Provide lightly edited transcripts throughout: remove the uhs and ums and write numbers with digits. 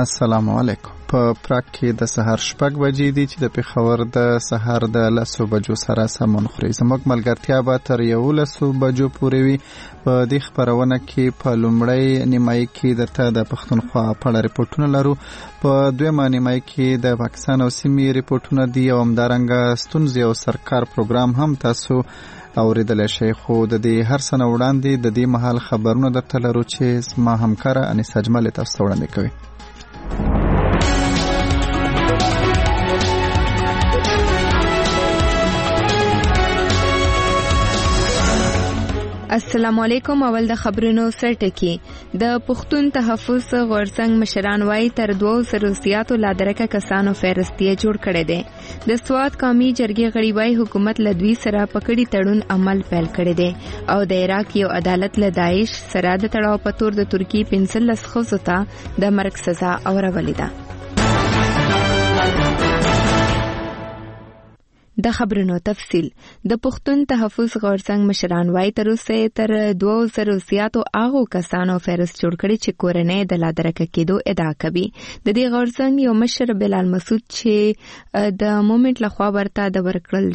السلام علیکم. په پراګ کې د سهار 6 بجې دي چې د پېښور د سهار د 10 بجو سره سمون خوري. زموږ ملګرتیا به تر 11 بجو پورې وي. په دې خبرونه کې په لومړی نیمایي کې درته د پښتونخوا په اړه ریپورتونه لرو. په دویمه نیمایي کې د پاکستان او سیمې ریپورتونه دي او همدارنګه ستونزې او سرکار پروګرام هم تاسو اوریدل شي. خو د دې هر څه نه وړاندې د دې مهال خبرونه درته لرو چې زما همکاره انیس اجمل تاسو وړاندې کوي. السلام علیکم. اول د خبرونو سرټکی. د پښتون تحفظ غورځنګ مشران وايي تر 200 زیاتو لادرکه کسانو فهرستیه جوړ کړي دي. د سواد قومي جرګې غړي وايي حکومت له دوی سره پکړی تړون عمل پیل کړي دي او د عراق یو عدالت له داعش سره د تړاو په تور د ترکی 15 خزو ته د مرګ سزا اورولې ده. د خبرونو تفصیل. د پښتون تحفظ غورځنګ مشران وايي تر اوسه تر 200 زیاتو هغو کسانو فهرست جوړ کړي چې کورنۍ د لادرکه کېدو ادعا کوي. د دې غورځنګ یو مشر بلال مسعود چې د مومنت لخوا ورته د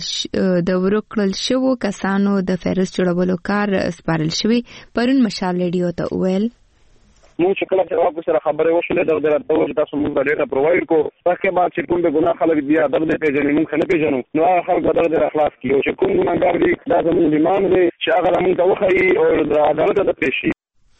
ورکړل شوو کسانو د فهرست جوړولو کار سپارل شوی پرون مشال ریډیو ته ویل مو چې کله چې سره خبرې وشولې د راته تاسو موږ ډیره پروواید کو ترڅو ما چې کوم د ګناه خلک بیا د پیژنې موږ نه پیژنو نو خلک د اخلاص کې او چې کوم ګناګار دي دا زموږ ایمان دی چې هغه موږ ته وخی او د عدالت د پیشي.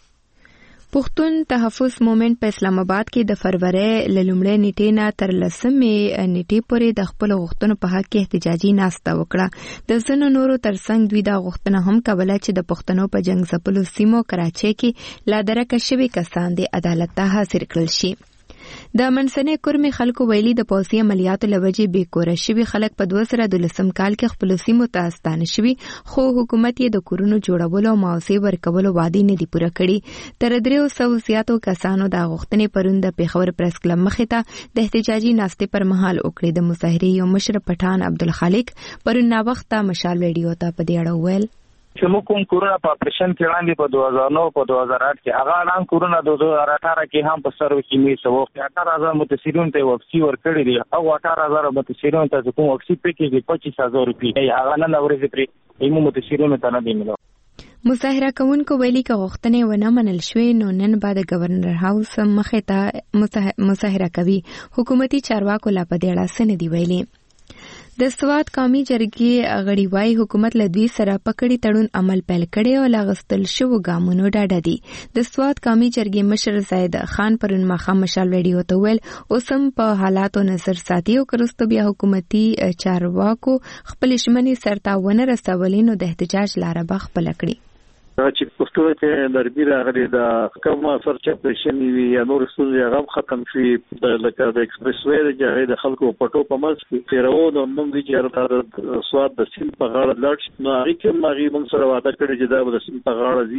پښتون تحفظ مومنت په اسلام آباد کې د فروری لومړۍ نیټې نه تر 10 نیټې پورې د خپل غوښتنو په حق کې احتجاجي ناسته وکړه. د ځینو نورو ترڅنګ دوی دا غوښتنه هم کوله چې د پښتنو په جنگ ځپلو سیمو کراچۍ کې لادرکه شوي کسان د عدالت ته حاضر کړل شي. د منځنۍ کورمې خلکو ویلي د پوځي عملیاتو لوجې بې کوره شوي خلک په 2012 کال کې خپل سیمو ته ستانه شوي خو حکومت یې د کورونو جوړولو او معاوضې ورکولو وعدې نه دي پوره کړي. تر 300 زیاتو کسانو د غوښتنې پرون د پېښور پریس کلب مخې ته د احتجاجي ناستې پر مهال وکړې. د مظاهرې یو مشر پټان عبدالخالق پرون ناوخته مشال ریډیو ته په دې اړه وویل چې موږ کوم کورونا په اپریشن کې وړاندې په 2009 په 2008 کې هغه اعلان کورونا 2018 کې هم په سرو کې می سو 18000 متشرون ته واکسي ورکړي دي او 18000 متشرون ته کوم واکسي پکې کې 25000 روپۍ هغه نه اورځي پرې ایمو متشرون ته نه دی ملو. مظاهره کوونکو ویلي چې غوښتنې ونه منل شوې نو نن بعد گورنر هاوس مخې ته مظاهره کوي. حکومتي چارواکو لا په دې اړه څه نه دی ویلي. د سواد قومي جرګې غړي وايي حکومت له دوی سره پکړی تړون عمل پیل کړي او لاغستل شو ګامونو ډاډه دي. د سواد قومي جرګې مشر زید خان پرون ماخام مشال ریډیو ته ویل اوسم په حالاتو نظر ساتي او کرستو بیا حکومتي چارواکو خپل شمنې سرته ونه رسولې نو د احتجاج لاره به خپل کړي. چې پښتو ته دربي راغلي د کوم سرچپشن وی یا نور څه هغه ختم شي د لکه د ایکسپریس وې د خلکو پټو په مس کې پیرو د نوم وی چې سواد د سیم په غاړه لړ نو هغه کوم ماغي من سره وعده کړی چې دا د سیم په غاړه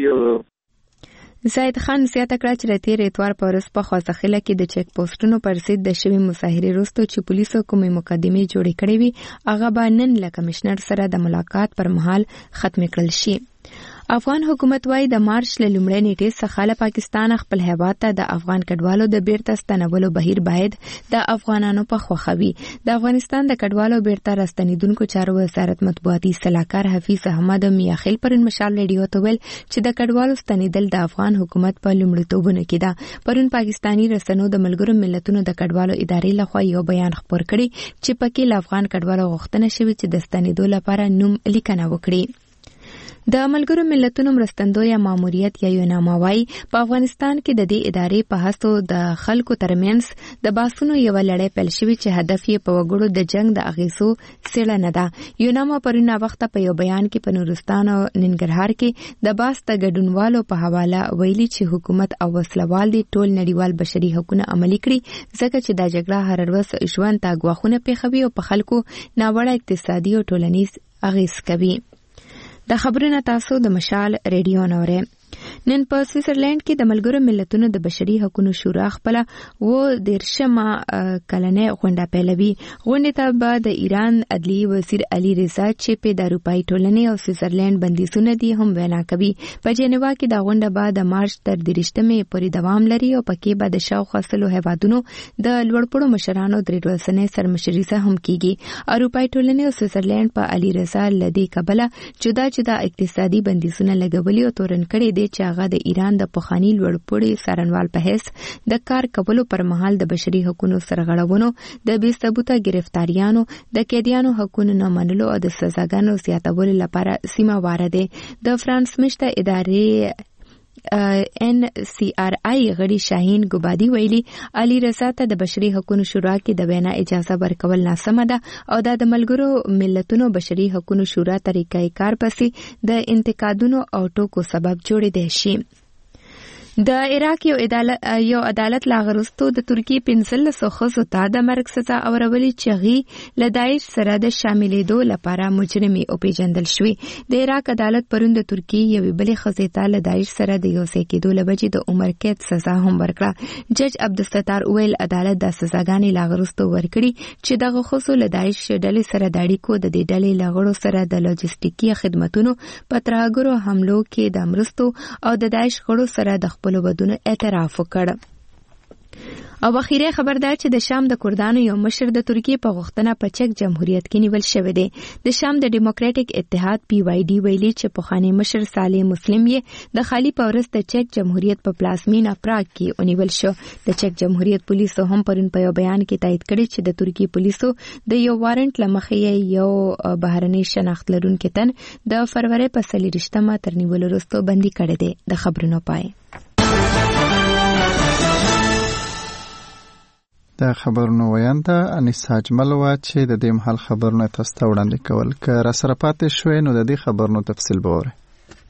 دی. زید خان زیاته کړه چې راتیر اتوار په ورځ په خوځخله کې د چیک پوسټونو پر ضد د شوی مظاهره وروسته چې پولیسو کومې مقدمې جوړې کړې وي هغه به نن له کمشنر سره د ملاقات پر مهال ختم کړل شي. افغان حکومت وايي د مارچ له لومړۍ نیټې څخه له پاکستان خپل هیواد ته د افغان کډوالو د بیرته ستنولو بهیر باید د افغانانو په خوښه وي. د افغانستان د کډوالو بیرته راستنیدونکو چارو وزارت مطبوعاتي سلاکار حفیظ احمد میاخیل پرون مشال ریډیو ته ویل چې د کډوالو ستنیدل د افغان حکومت په لومړیتوبونو کې ده. پرون پاکستانی رسنیو د ملګرو ملتونو د کډوالو ادارې لخوا یو بیان خپور کړی چې پکې له افغان کډوالو غوښتنه شوې چې د ستنیدو لپاره نوم لیکنه وکړي. د ملګرو ملتونو مرستندوی ماموریت یا یوناما وايي په افغانستان کې د دې ادارې په هڅو د خلکو ترمنځ د باسونو یو لړۍ پیل شوې چې هدف یې په وګړو د جنگ د اغیزو څېړنه ده. یوناما پرون وخت په یو بیان کې په نورستان او ننګرهار کې د باس د ګډونوالو په حواله ویلي چې حکومت او وسلوال دي ټول نړیوال بشري حقوقونه عملي کړي ځکه چې دا جګړه هر ورځ ژوند ته ګواښونه پیښوي او په خلکو ناوړه اقتصادي او ټولنیز اغیز کوي. د خبرونه تاسو د مشال ریډیو نوره. نن په سویټزرلند کې د ملګرو ملتونو د بشري حقوقو شورا خپل 13مه کلنې غونډه پیلوي. غونډې ته به د ایران عدلی وزیر علي رضا چې په د اروپאי ټولنې او سویټزرلند بندیزونه دي هم وینا کوي. په جنیوا کې د غونډه به د مارچ تر 30مې پورې دوام لري او پکې به د شاوخوا سلو هیوادونو د لوړپوړو مشرانو درې ورځنۍ سرمشري هم کیږي. اروپאי ټولنې او سویټزرلند په علي رضا لدی کبله جدا جدا اقتصادي بندیزونه لګولي او تورن کړي دي چې هغه د ایران د پخوانی لوړپوړي څارنوال په حیث د کار کولو پر مهال د بشري حقوقو سرغړونو، د بې ثبوته گرفتاریانو، د قیدیانو حقوقو نه منلو او د سزاګانو زیاتولو لپاره سیمه واره دي. د فرانس مشته ادارې NCRI غړي شاهین ګوبادي ویلي علي رضا ته د بشري حقوقو شورا کې د وینا اجازه ورکول ناسمه ده او دا د ملګرو ملتونو بشري حقوقو شورا طریقې کار پسې د انتقادونو او ټوکو سبب جوړې دي شي. د عراق یو عدالت لاغرستو د ترکی 15 ښځو ته د مرګ سزا اورولې چې غي له داعش سره د شاملېدو لپاره مجرمي او پیژندل شوې. د عراق عدالت پرون د ترکی یوې بلې ښځې ته له داعش سره د یوځای کېدو له وجې د عمر قید سزا هم ورکړه. جج عبدالستار ویل عدالت د سزاګانې لاغرستو ورکړي چې دغه ښځو له داعش ډلې سره د اړیکو د دې ډلې له غړو سره د لوجستیکي خدماتونو په ترهګرو حملو کې د مرستو او د داعش غړو سره د بدون اعتراف وکړ. او اخیری خبر ده چې د شام د کردانو یو مشر د ترکیه په غوښتنه په چک جمهوریت کې نیول شوی دی. د شام د ډیموکراټک اتحاد PYD ویلي چې پخوانی مشر صالح مسلم یې د خالی پورس د چک جمهوریت په پلازمینه پراګ کې ونیول شو. د چک جمهوریت پولیسو هم پرون په یو بیان کې تایید کړی چې د ترکیه پولیسو د یو وارنټ لمخې یو بهرنی شناخت لرونکي تن د فروری په 30مه تر نیولو وروسته بندي کړی دی. د خبرونو پای د خبرونو ویانده انیسا اجمل وا چې د دې مهال خبرونه تاسو ته وړاندې کول. که را سره پاتې شوئ نو د دې خبرونو تفصیل به واورئ.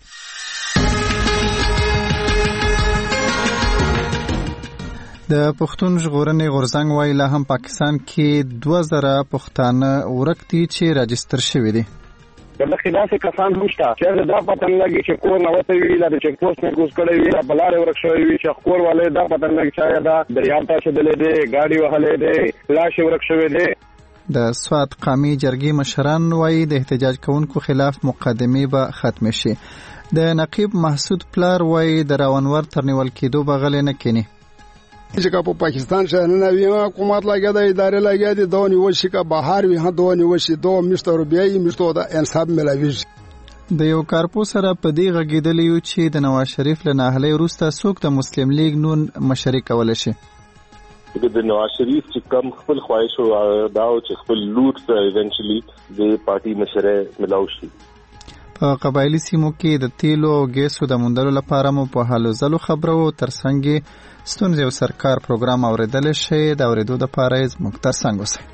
د پښتون ژغورنې غورځنګ وایي لا هم پاکستان کې 2000 پښتانه ورک دي چې راجستر شوي دي. دغه داسې کسان هم شته چې دا پته نه لګي چې کور نه وته وی لا د چک پوسټ نه کوز کړی وی په لارې ورک شوی وی چې کور والے دا پته نه لګي چې دا دریاب ته چدلې دي گاډي وهلې دي لاش ورک شوی دي. د سوات قومي جرګې مشران وایي د احتجاج کوونکو خلاف مقدمې به ختم شي. د نقیب محسود پلار وایي د راونور تر نیول کېدو به غلی نه کینی. چې په پاکستان شهر نه وی حکومت لګیا د ادارې لګیا دي دونی وشي که بهر وی هم دونی وشي دو مشتر بیاي مشتو د انصاف ملاوي. د یو کارپو سره په دې غږیدلی یو چې د نواز شریف له ناهلۍ وروسته څوک د مسلم لیگ نون مشري کولی شي. د نواز شریف چې کم خپل خواهش او دا چې خپل لوټ ته ایونچولی د پارټي مشره ملاو شي. په قبایلی سیمو کې د تیلو او ګیسو د موندلو لپاره مو په حالو ځلو خبرو ترڅنګ ستونزې او سرکار پروګرام اوریدل شي. د اوریدو لپاره زموږ ترڅنګ اوسئ.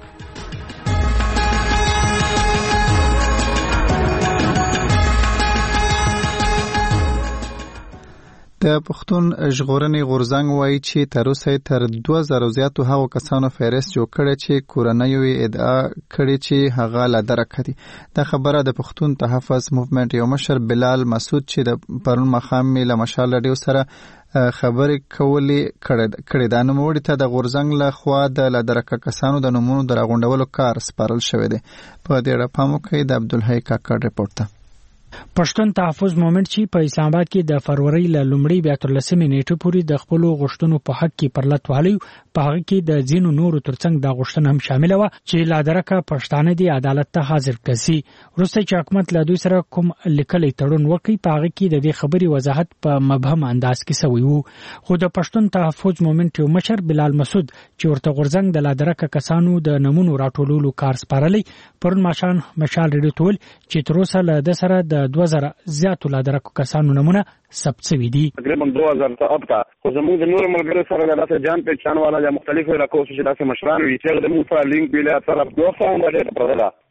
د پښتون ژغورنې غورځنګ وایي چې تر اوسه تر 2000 زیاتو هغو کسانو فهرست جوړ کړی چې کورنۍ یې ادعا کړې چې هغه له درکه دي. دا خبره د پښتون تحفظ موومېنټ یو مشر بلال مسعود چې د پرون ماښام له مشال رادیو سره خبرې کړې ده. نوموړي ته د غورځنګ له خوا د له درکه کسانو د نومونو د راغونډولو کار سپارل شوی دی. په دې اړه پام وکړئ. د عبدالحی کاکړ رپورټ ته. پښتون تحفظ موومېنټ چې په اسلام آباد کې د فروری له لومړۍ بیا تر 10 نیټې پورې د خپل غوښتنو په حق کې پرلط وهلی په هغه کې د ځینو نورو ترڅنګ د غوښتنه هم شامل و چې لا درکه پښتانه دی عدالت ته حاضر کړي. وروسته چې حکومت له دوی سره کوم لیکلي تړون وکړي په هغه کې د دې خبري وضاحت په مبهم انداز کې شوی وو. خو د پښتون تحفظ موومېنټ یو مشر بلال مسعود چې ورته غورځنګ د لا درکه کسانو د نمونو راټولولو کار سپارلی پرون مشال ریډیو ټول چې تر اوسه له د سره د 2000 زیاتو لا درکو کسانو نمونه ثبت شوي دي. تقریبا 2000 ته اب تا خو زموږ د نور ملګرو سره د داسې جان پہچان والا یا مختلفو علاقو چې داسې مشران وي چې د موږ په لینک ویل سره دوه فارم باندې پردلا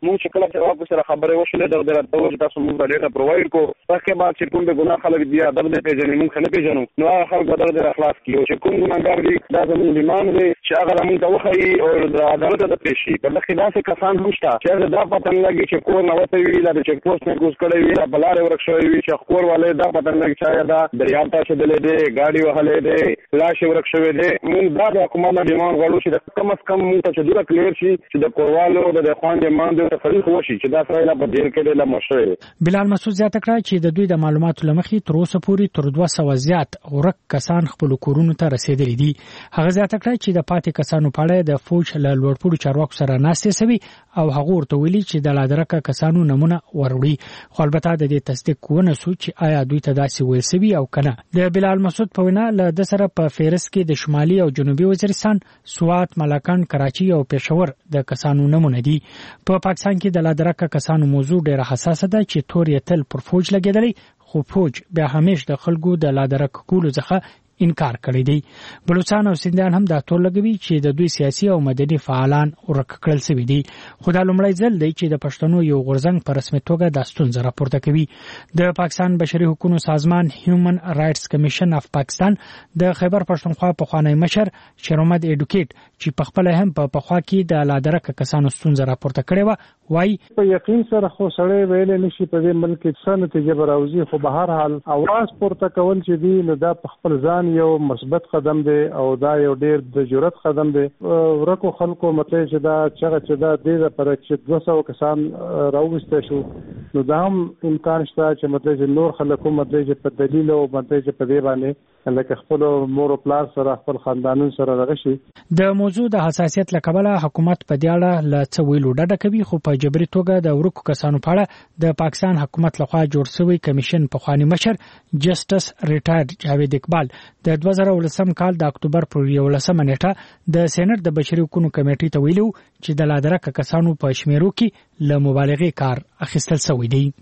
موږ چې کله چې سره خبرې وشولې د راته چې تاسو موږ ډیټا پرووایډ کو ترڅو بعد چې کوم د ګناه خلک دي ادب دې پیژنې موږ نه پیژنو نو هغه خلک د اخلاص کیو چې کوم ګناګار دي دا زموږ ایمان دی چې هغه موږ ته وخی او د عدالت د پیشي په دغه داسې کسان هم شته چې دا پته نه لګي چې کور نه وته وی لا د چک پوسټ نه ګوز کړی وی بلاره ورکشوي وی چې کور والے دا پته نه لګي چې دا دریاب ته شدلې دي ګاډي وهلې دي لاش ورکشوي دي موږ دا د حکومت نه ډیماند غواړو چې کم از کم موږ ته چې ډیر کلیر شي چې د کوروالو د خوان ډیماند ته فرق وشي چې دا سره په دیر کې له مشوي بلال مسعود زیاته کړه چې د دوی د معلوماتو لمخې تر اوسه پورې تر 200 زیات ورک کسان خپل کورونو ته رسیدلي دي هغه زیاته کړه چې د پاتې کسانو په اړه د فوج له لوړپوړو چارواکو سره ناستې سوي او هغه ورته ویلي چې د لادرکه کسانو نمونه وروړي خو البته د دې تصدیق ونه سو چې آیا دوی ته داسې ویل سوي او کنه د بلال مسعود په وینا له د سره په فهرست کې د شمالي او جنوبي وزیرستان سوات ملاکان کراچي او پېښور د کسانو نمونه دي په پاکستان کې د لادرکه کسانو موضوع ډېره حساسه ده چې تور یې تل پر فوج لګیدلی خو فوج بیا همیش د خلکو د لادرکه کولو څخه انکار کړی دی بلوچستان او سندان هم دا ټول لګوي چې د دوی سیاسي او مدني فعالان ورک کړل شوی دي خو دا لومړی ځل دی چې د پښتنو یو غورځنګ په رسمي توګه د ستونزې راپورته کوي د پاکستان بشري حقوقو سازمان هیومن رائټس کمیشن اف پاکستان د خیبر پښتونخوا پخوانی مشر شیرمحمد ایډوکیټ چې په خپل هم په پخوا کې د لادرکه کسانو ستونزې راپورته کړې و وای په یقین سره خو سړی ویل نشي په دې ملک کې څه نتیجه راوځي خو به هر حال اواز پورته کول چې دی نو دا په خپل ځان یو مثبت قدم دی او دا یو ډیر د جرأت قدم دی ورکو خلکو مته چې دا چې دا د دې پر چې 200 کسان راوځته شو نو دا هم امکان شته چې مته چې نور خلکو مته چې په دلیل او مته چې په دې باندې لکه خپل مور او پلار سره خپل خاندانون سره رغشي د موضوع د حساسیت لکبله حکومت په دې اړه له څه ویلو ډډه کوي خو په جبري توګه د ورکو کسانو په اړه د پاکستان حکومت لخوا جوړ شوی کمیشن په خواني مشر جسټس ریټایرډ جاوید اقبال د 2019 کال د اکتوبر پر 11 نیټه د سېنات د بشري حقوقو کمیټې ته ویلو چې د لادرکه کسانو په شمیرو کې له مبالغې کار اخیستل شوی دی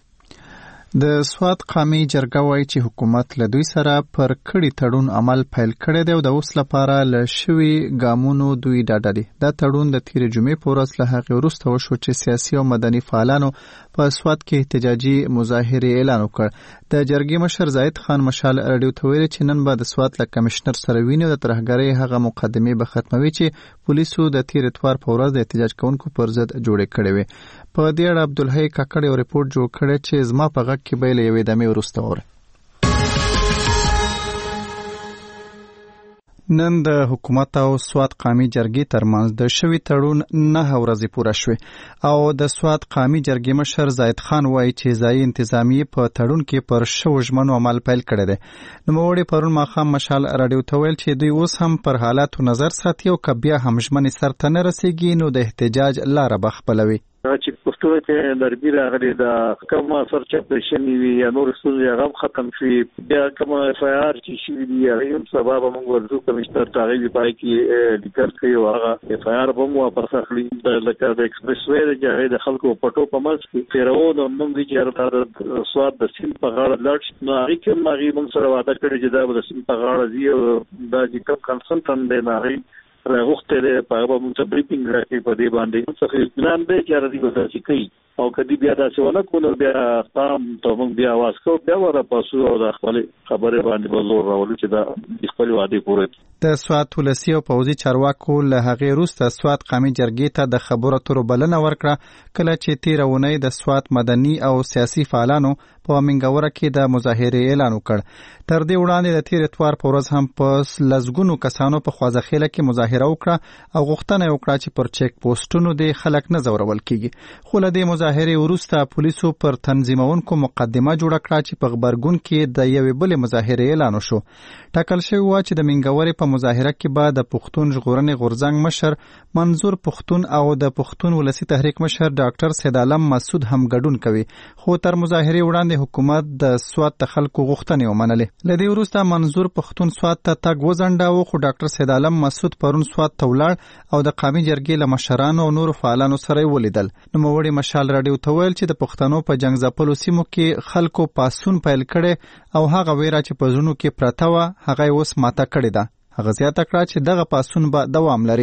د سوات قومي جرګه وایي چې حکومت له دوی سره پر کړي تړون عمل پیل کړی دی او د اوس لپاره له شوي ګامونو دوی ډاډه دي دا تړون د تیر جمعې په ورځ له هغې وروسته وشو چې سیاسي او مدني فعالانو په سوات کې احتجاجي مظاهرې اعلان وکړ د جرګې مشر زاید خان مشال راډیو ته ویلي چې نن به د سوات له کمشنر سره ویني او د ترهګرۍ هغه مقدمې به ختموي چې پولیسو د تیر اتوار په ورځ د احتجاج کوونکو پر ضد جوړې کړې وې په دې اړه عبدالحی کاکړ یو ریپورت جوړ کړی چې زما په غږ کې به له یوې دمې وروسته وره نن د حکومت او سوات قومي جرګې ترمنځ د شوي تړون 9 ورځې پوره شوې او د سوات قومي جرګې مشر زاید خان وایي چې ځایي انتظامیه په تړون کې پر شو ژمنو عمل پیل کړی دی نوموړي پرون ماښام مشال راډیو ته ویل چې دوی اوس هم پر حالاتو نظر ساتي او که بیا هم ژمنې سرته نه رسیږي نو د احتجاج لاره به خپلوي چې پښتو ته دربي راغلي دا کومه سرچپه شنی وي یا نور څه هغه ختم شي بیا کومه اف آی آر چې شي دی هغه سبب موږ ورته کمشنر تاغي پای کې لیکل کوي او هغه اف آی آر به مو واپس اخلي لکه د ایکسپریس وې چې د خلکو پټو په مس کې پیرو د موږ دي چې سواد د سیل په غاړه لړ نو هغه کې موږ سره وعده کړی چې دا د سیل په غاړه دی دا چې کوم کنسلټنټ دی نه راغوخته ده په هغه موږ بریفینګ راکې په دې باندې څه اطمینان دی چې راځي به څه کوي او کدی بیا دا څه ونه کول بیا قام ته موږ بیا واس کو بیا ورا پاسو او د خپل خبره باندې بلور راول چې دا خپل وعده پوره د سوات ولسی او پوزي چارواکو له هغه روسته سوات قومي جرګې ته د خبرو تر بلنه ورکړه کله چې تیرونی د سوات مدني او سیاسي فعالانو په منګوره کې د مظاهرې اعلان وکړ تر دې وړاندې د تیر اتوار په ورځ هم په لزګونو کسانو په خوازخېله کې مظاهره وکړه او غوښتنه وکړه چې پر چیک پوسټونو د خلک نه زورول کیږي خو له دې مظاهرې وروسته پولیسو پر تنظیمونکو مقدمه جوړه کړه چې په غبرګون کې د یوې بلې مظاهرې اعلان وشو ټاکل شوی و چې د منګورې په مظاهره کې به د پښتون ژغورنې غورځنګ مشر منظور پښتون او د پښتون ولسی تحریک مشر ډاکټر سید عالم مسعود هم ګډون کوي خو تر مظاهرې وړاندې حکومت د سوات د خلکو غوښتنې ومنلې لدی وروسته منظور پښتون سوات ته تګ وزنډاو خو ډاکټر سید عالم مسعود پرون سوات ته ولاړ او د قومي جرګې له مشرانو او نور فعالانو سره ولیدل نو موړي مشال راډیو ته ویل چې د پښتنو په جنگ ځپلو سیمو کې خلکو پاسون پیل کړي او هغه ویرا چې په زړونو کې پراته و هغه اوس ماته کړی ده هغه زیاته کړه چې دغه پاسون به دوام لري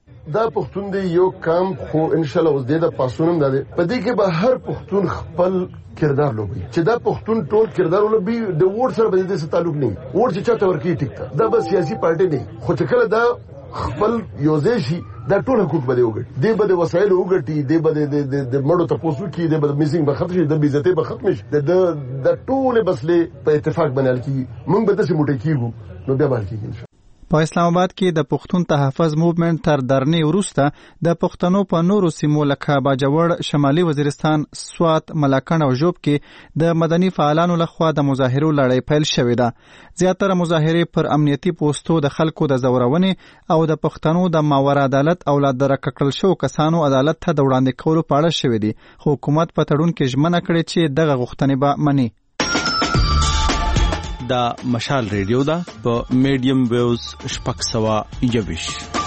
دا پښتون دی یو کام خو ان شاء الله اوس د پاسونم ده په دې کې به هر پښتون خپل کردار لوبي چې دا پښتون ټول کردار لوبي د ووټ سره به دې څه تعلق نه ووټ چې چاته ورکی ټیک ده دا به سیاسي پارټي نه خو چې کله دا خپل یوزیشي دا ټول حقوق به وګړي دی به وسایل وګړي دی به د مړو ته پوسو کې دی به میسینګ به ختم شي د بیزته به ختم شي د ټول بسلې په اتفاق بنال کی موږ به د سیمټي کیږو نو بیا باندې کیږي. په اسلام آباد کې د پښتون تحفظ موومېنټ تر درنې وروسته د پښتنو په نورو سیمو لکه باجوړ، شمالي وزیرستان، سوات، ملاکنډ او ژوب کې د مدني فعالانو لخوا د مظاهرو لړۍ پیل شوې ده. زیاتره مظاهرې پر امنیتي پوسټو د خلکو د زورونې او د پښتنو د ماور عدالت او لا د راکړل شو کسانو عدالت ته د وړاندې کولو په اړه شوې دي. حکومت په تړون کې ژمنه کړې چې دغه غوښتنې به مني. دا مشال ریډیو دا په میډیم ویوز 621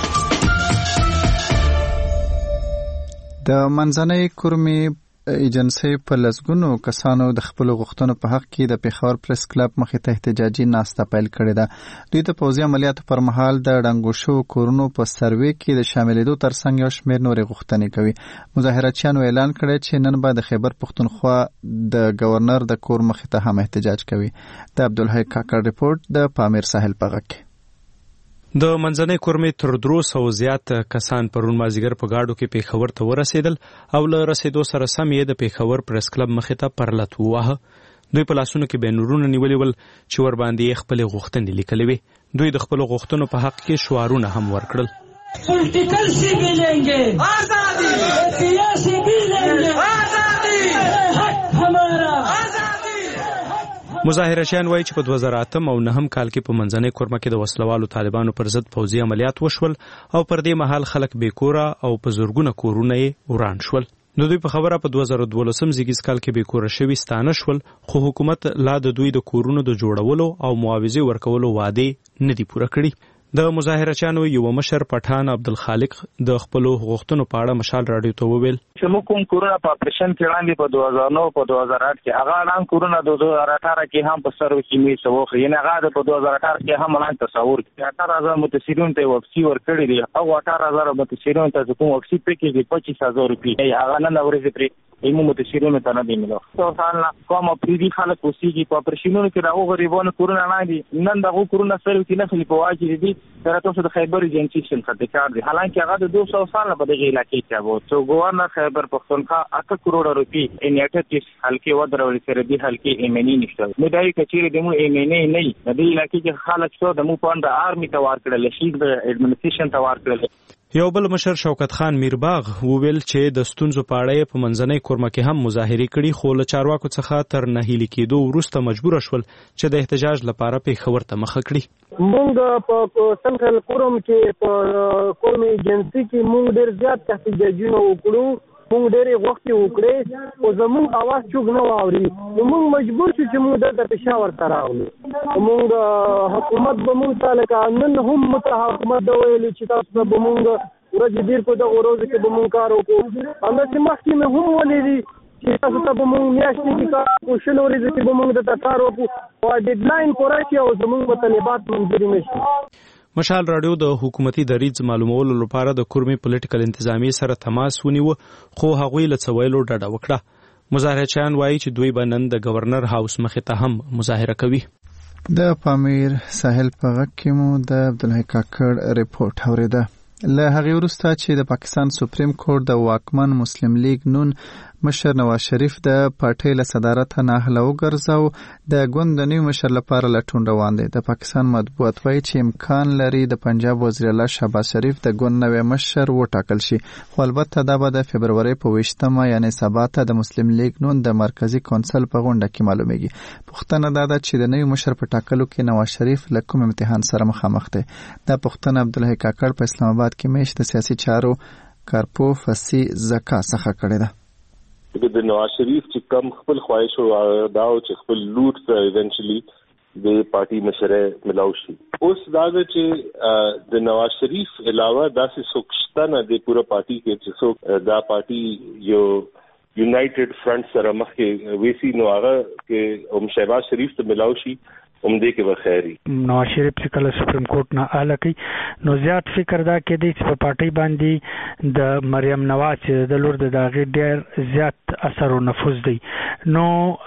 د منځنۍ کورمي ایجنسی په لسګونو کسانو د خپل غوښتنو په حق کې د پیښور پریس کلب مخې ته احتجاجي ناسته پیل کړې ده. دوی د پوځي عملیاتو پر مهال د ړنګو شوو کورونو په سروې کې د شاملېدو ترڅنګ یو شمېر نورې غوښتنې کوي. مظاهراتچیانو اعلان کړی چې نن به د خیبر پښتونخوا د گورنر د کور مخې ته هم احتجاج کوي. د عبدالحی کاکړ رپورټ د پامیر ساحل په غږ کې. د منځنۍ کورمې تر 300 زیات کسان پرون مازیګر په گاډو کې پیښور ته ورسېدل او له رسېدو سره سم یې د پیښور پریس کلب مخې ته پرلت وواهه. دوی په لاسونو کې بینرونه نیولي ول چې ور باندې خپل غوښتنې لیکلې وي. دوی د خپل غوښتنو په حق کې شعارونه هم ورکړل. پولیټیکل سی ملेंगे آزادی سیاسی ملेंगे آزادی حق ہمارا. مظاهرچیان وایي چې په 2008 او 9 کال کې په منځنۍ کورمه کې د وسلوالو طالبانو پر ضد پوځي عملیات وشول او پر دې مهال خلک بیکوره او په زورګونه کورونه یې وران شول. نو دوی په خبره په 2012 زیږیز کال کې بیکوره شوي ستانه شول، خو حکومت لا د دوی د کورونو د جوړولو او معاوضې ورکولو وعده نه دي پوره کړي. د مظاهرچیانو یو مشر پټان عبدالخالق د خپل غوښتنو په اړه مشال رادیو ته وویل چې موږ کوم کورونه په اپریشن کې وړاندې په 2009 په 2008 کې هغه اعلان کورونه د 2018 کې هم په سر کې می سوخ یې نه غاده په 2018 کې هم اعلان تصور 18000 متشرین ته واپسی ورکړي دي او 18000 متشرین ته کوم واپسی پکې دي 25000 روپۍ هغه نه نورې پرې ایمو متشرین ته نه دی ملو. څو سال کوم پریدي خلک اوسېږي په اپریشنونو کې راغو غریبانو کورونه نه دي نن دغه کورونه سر کې نه خلی په واجب دي تر تاسو د خیبر ایجنسی شرکت کار دي حالانکه هغه د 200 سال په دغه علاقې کې وو څو گورنر خیبر پختونخوا 8 کروڑ روپۍ انیټ حلقې ودرول سره دي حلقې ایمنی نشته نو دای کچېره دمو ایمنی نه د علاقې کې خلک شو د مو پاند آرمی ته ورکړل شي د اډمنسټریشن ته ورکړل. یو بل مشر شوکت خان میرباغ وویل چې د ستونزو په اړه په منځنۍ کورمه کې هم مظاهرې کړي خو له چارواکو څخه تر نهیلي کېدو وروسته مجبور شول چې د احتجاج لپاره پیښور ته مخه کړي. مونږ په سنټرل کورم کې په کورم ایجنسی کې مونږ ډېر زیات احتجاجونه وکړو مونږ ډېرې وخت وکړې او زموږ اواز چوک نه واوري نو مونږ مجبور شو چې مونږ د پېښور ته راغلو. مونږ حکومت به مونږ ته لکه نن هم حکومت دا ویلي چې تاسو به مونږ ورځ ډېر په دغه ورځو کې به مونږ کار وکړو همداسې مخکې مې هم ولیدي چې تاسو ته به مونږ میاشتې کې کار وکړو شل ورځې کې به مونږ درته کار وکړو او ډیډلاین پوره شي او زموږ مطالبات منظورې نه شي. مشال رادیو د حکومتي دریځ معلومولو لپاره د کورمي پولیټیکل انتظامیې سره تماس ونیو خو هغوی له څه ویلو ډډه وکړه. مظاهرچیان وایي چې دوی به نن د گورنر هاوس مخې ته هم مظاهره کوي. د پامیر ساحل په غږ کې مو د عبدالحی کاکړ رپورټ اوریده. له هغې وروسته چې د پاکستان سپریم کورټ د واکمن مسلم لیگ نون مشر نواز شریف د پارټۍ له صدارته ناهیله وګرځاو د ګوند د نوي مشر لپاره لټون روان دی. د پاکستان مطبوعات وایي چې امکان لري د پنجاب وزیر الله شهباز شریف د ګوند نوی مشر وټاکل شي خو البته دا به د فبرورۍ په 20 یعنې سبا ته د مسلم لیگ نون د مرکزی کونسل په غونډه کې معلومیږي. پوښتنه دا ده چې د نوي مشر په ټاکلو کې نواز شریف له کوم امتحان سره مخامخ دی. دا پوښتنه عبدالحی کاکړ په اسلام آباد کې میش د سیاسي چارو کارپو فسی زکا څخه کړی ده. د نواز شریف چې کم خپل خواهش او دا چې خپل لوټ ته ایونچولی د پارټي مشره ملاو شي اوس دا چې د نواز شریف علاوه داسې څوک شته نه د پوره پارټي کې چې څوک دا پارټي یو یونایټډ فرنٹ سره مخ کې ویسي نو هغه کې شهباز شریف ته ملاو شي عمده کې به خیری. نواز شریف چې کله سپریم کورټ نه اعلی کوي نو زیات فکر دا کې دی چې په پارټي باندې د مریم نواز چې د لور د داغه ډیر زیات اثر او نفوذ دی. نو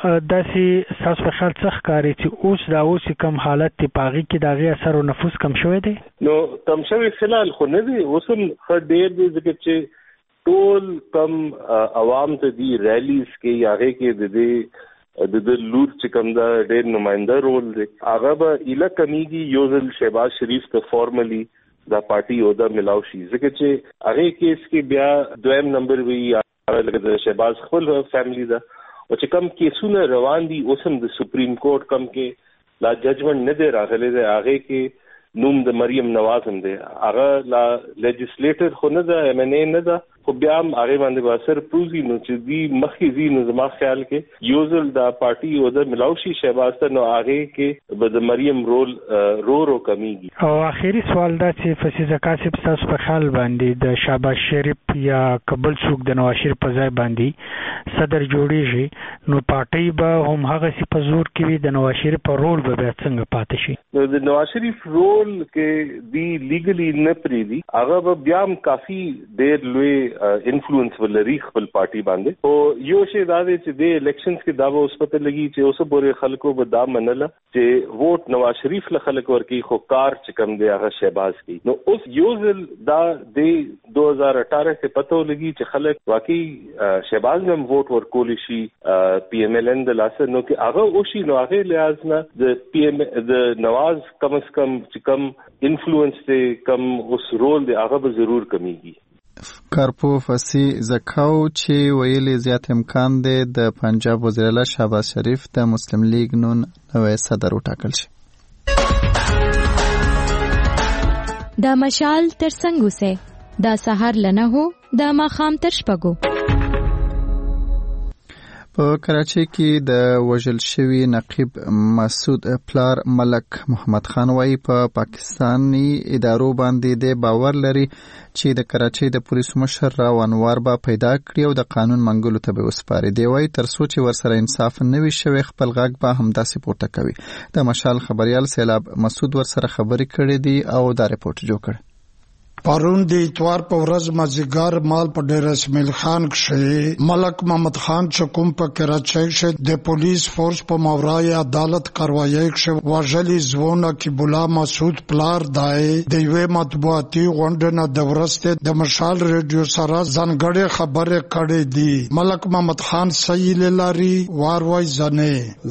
داسې تاسو په خیال څه ښکاري چې اوس کوم حالت تی پاغي کې داغه اثر او نفوذ کم شوی دی؟ نو کم شوی خلال خو نه دی، اوس هم ډیر دی ځکه چې ټول کم عوام ته دی ریلیز کې یاغه کې د لور چې کوم دا ډېر نماینده رول دی هغه به اله کمیږي. یو ځل شهباز شریف ته فارملی دا پارټي عہده ملاو شي ځکه چې هغه کیس کې بیا دویم نمبر وی هغه لکه د شهباز خپل فیملی دا او چې کوم کیسونه روان دي اوس هم د سپریم کورټ کم کې لا ججمنټ نه دی راغلی دی هغه کې نوم د مریم نواز هم دی هغه لا لیجسلیټر خو نه ده MNA نه ده خو بیا هم هغه باندې به اثر پروزي نو چې دی مخکې زی نو زما خیال کې یو ځل دا پارټي عہده ملاو شي شهباز ته نو هغه کې به د مریم رول رو کمیږي. او اخیری سوال دا چې فیض کاسب تاسو په خیال باندې د شهباز شریف یا قبل څوک د نواز شریف په ځای باندې صدر جوړیږي نو پارټي به هم هغه سی په زور کې وي د نواز شریف په رول به څنګه پاتې شي؟ نو د نواز شریف رول کې دی لیګلی نه پریدي هغه به بیا هم کافي ډېر لوی انفلوئنس ولري خپل پارټي باندې او یو شی دا دی چې د الیکشنز کې دا به اوس پته لګي چې اوس پورې خلکو به دا منله چې ووټ نواز شریف له خلک ورکی خو کار چې کم دی هغه شهباز کی. نو اوس یو ځل دا د 2018 کې پته لګي چې خلک واقعي شهباز نم ووټ ورکول شي PMLN د لاسه نو کې هغه او شي نو هغه لحاظ نه د PM د نواز کم از کم چې کم انفلوئنس دی کم اوس رول دی هغه به ضرور کمیږي. کارپو فسی زکاو چې ویلي زیات امکان دی د پنجاب وزیر اعلی شهباز شریف د مسلم لیگ نون نوې صدر وټاکل شي. د مشال تر څنګ اوسه د سحر لنه هو د ماخام تر شپږو. په کراچۍ کې د وژل شوي نقیب مسعود پلار ملک محمد خان وايي په پاکستاني ادارو باندې د باور لري چې د کراچۍ د پولیسو مشر راو انوار به پیدا کړي او د قانون منګولو ته به وسپاري. دی وايي تر څو چې ورسره انصاف نه وي شوی خپل غږ به همداسې پورته کوي. د مشال خبريال سیلاب مسعود ورسره خبرې کړې دي او دا رپورټ جوړ کړ. پرون د اتوار په ورځ مازیګر مال په ډیر اسماعیل خان کې ملک محمد خان چکم په کراچۍ کې د پولیس فورس په ماورای عدالت کاروایی کې وژلي ځوان کیبولا مسعود پلار دای د یوې مطبوعاتي غونډه نه د ورسته د مشال ریډیو سره ځانګړې خبره کړې دي. ملک محمد خان صحیح لاري واروي ځنه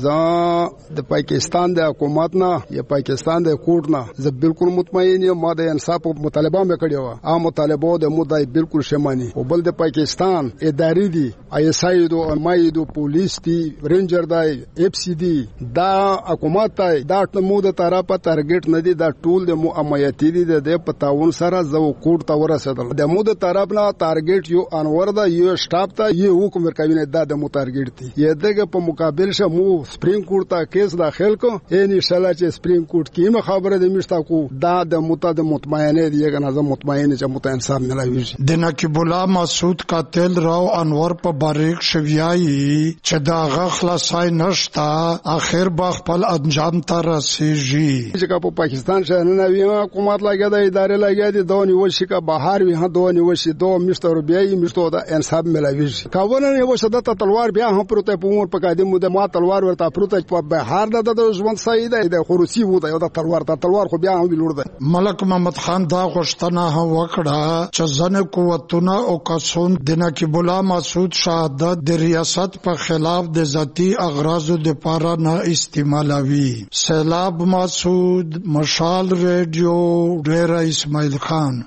ز د پاکستان د حکومت نه یا پاکستان د کورټ نه زه بالکل مطمئن یم ما د انصاف مطالبه کړی و ا مطالبه د مودای بالکل شماني او بل د پاکستان اداري دي ISI دو امایدو پولیس دي رینجر دی FC دي دا حکومت دا مو د طرفه ټارګټ نه دي دا ټول د امایتي دي د پتاون سره زو کوټ ته ورسېدل د مو د طرف نه ټارګټ یو انور دا یو سټاپ ته یو حکم ورکوي دا د مو ټارګټ دي یدغه په مقابل شه مو سپریم کورټ ته کیس داخل کو ان شاء الله چې سپریم کورټ کې خبره د مشتا کو دا د مطمئنه دی کنه مطمئن چې مت انصاف نه لوي. د نقیب الله مسعود قاتل راو انور په باریک شویای چې دا غخلاصای نشتا اخر با خپل انجام ته رسیږي. چې په پاکستان شنه نوی حکومت لګیا د ادارې لګیا دي دونی وشي کا بهر وي دونی وشي دو مستر بیاي مستو دا انصاف ملوي کاونه نه وشه د تلوار بیا هم پروت په عمر په قادم مده ما تلوار ورته پروت په بهر د ژوند سید د خروسی وو د تلوار خو بیا هم لور ده. ملک محمد خان دا غشتنه وکړه چې ځنه قوتونه او کسون د نقیب الله مسعود شهادت د ریاست په خلاف د ذاتی اغراضو د پاره نه استعمالوي. سیلاب مسعود مشال ریډیو ډیر اسماعیل خان.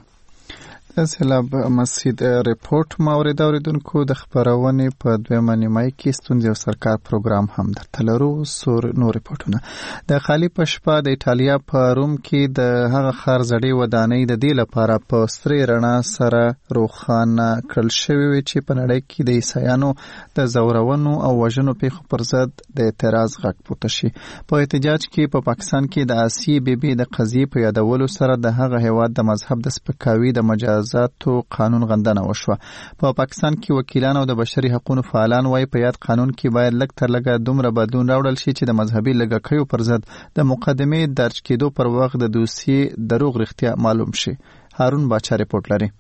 سیلاب مسعود رپورټ مورید اوریدونکو د خبرونه په دویمه نیمای کې ستونزې او سرکار پروګرام هم درته لرو. نور رپورټونه د خالی پشپا د ایتالیا په روم کې د هغه خار زړې ودانۍ د دې لپاره په سترې رڼا سره روښانه کړل شوی چې په نړۍ کې د عیسایانو د زورونو او وژنو پیښو پر ضد د اعتراض غږ پورته شي. په احتجاج کې په پاکستان کې د آسی بیبي د قضیې په یادولو سره د هغه هیواد د مذهب د سپکاوي د مجاز مجازاتو قانون غندنه وشوه. په پاکستان کې وکیلان او د بشري حقوقو فعالان وايي په یاد قانون کې باید لږ تر لږه دومره بدلون راوړل شي چې د مذهبي لږکیو پر ضد د مقدمې درج کېدو پر وخت د دوسیې دروغ رښتیا معلوم شي. هارون باچا رپورټ لري.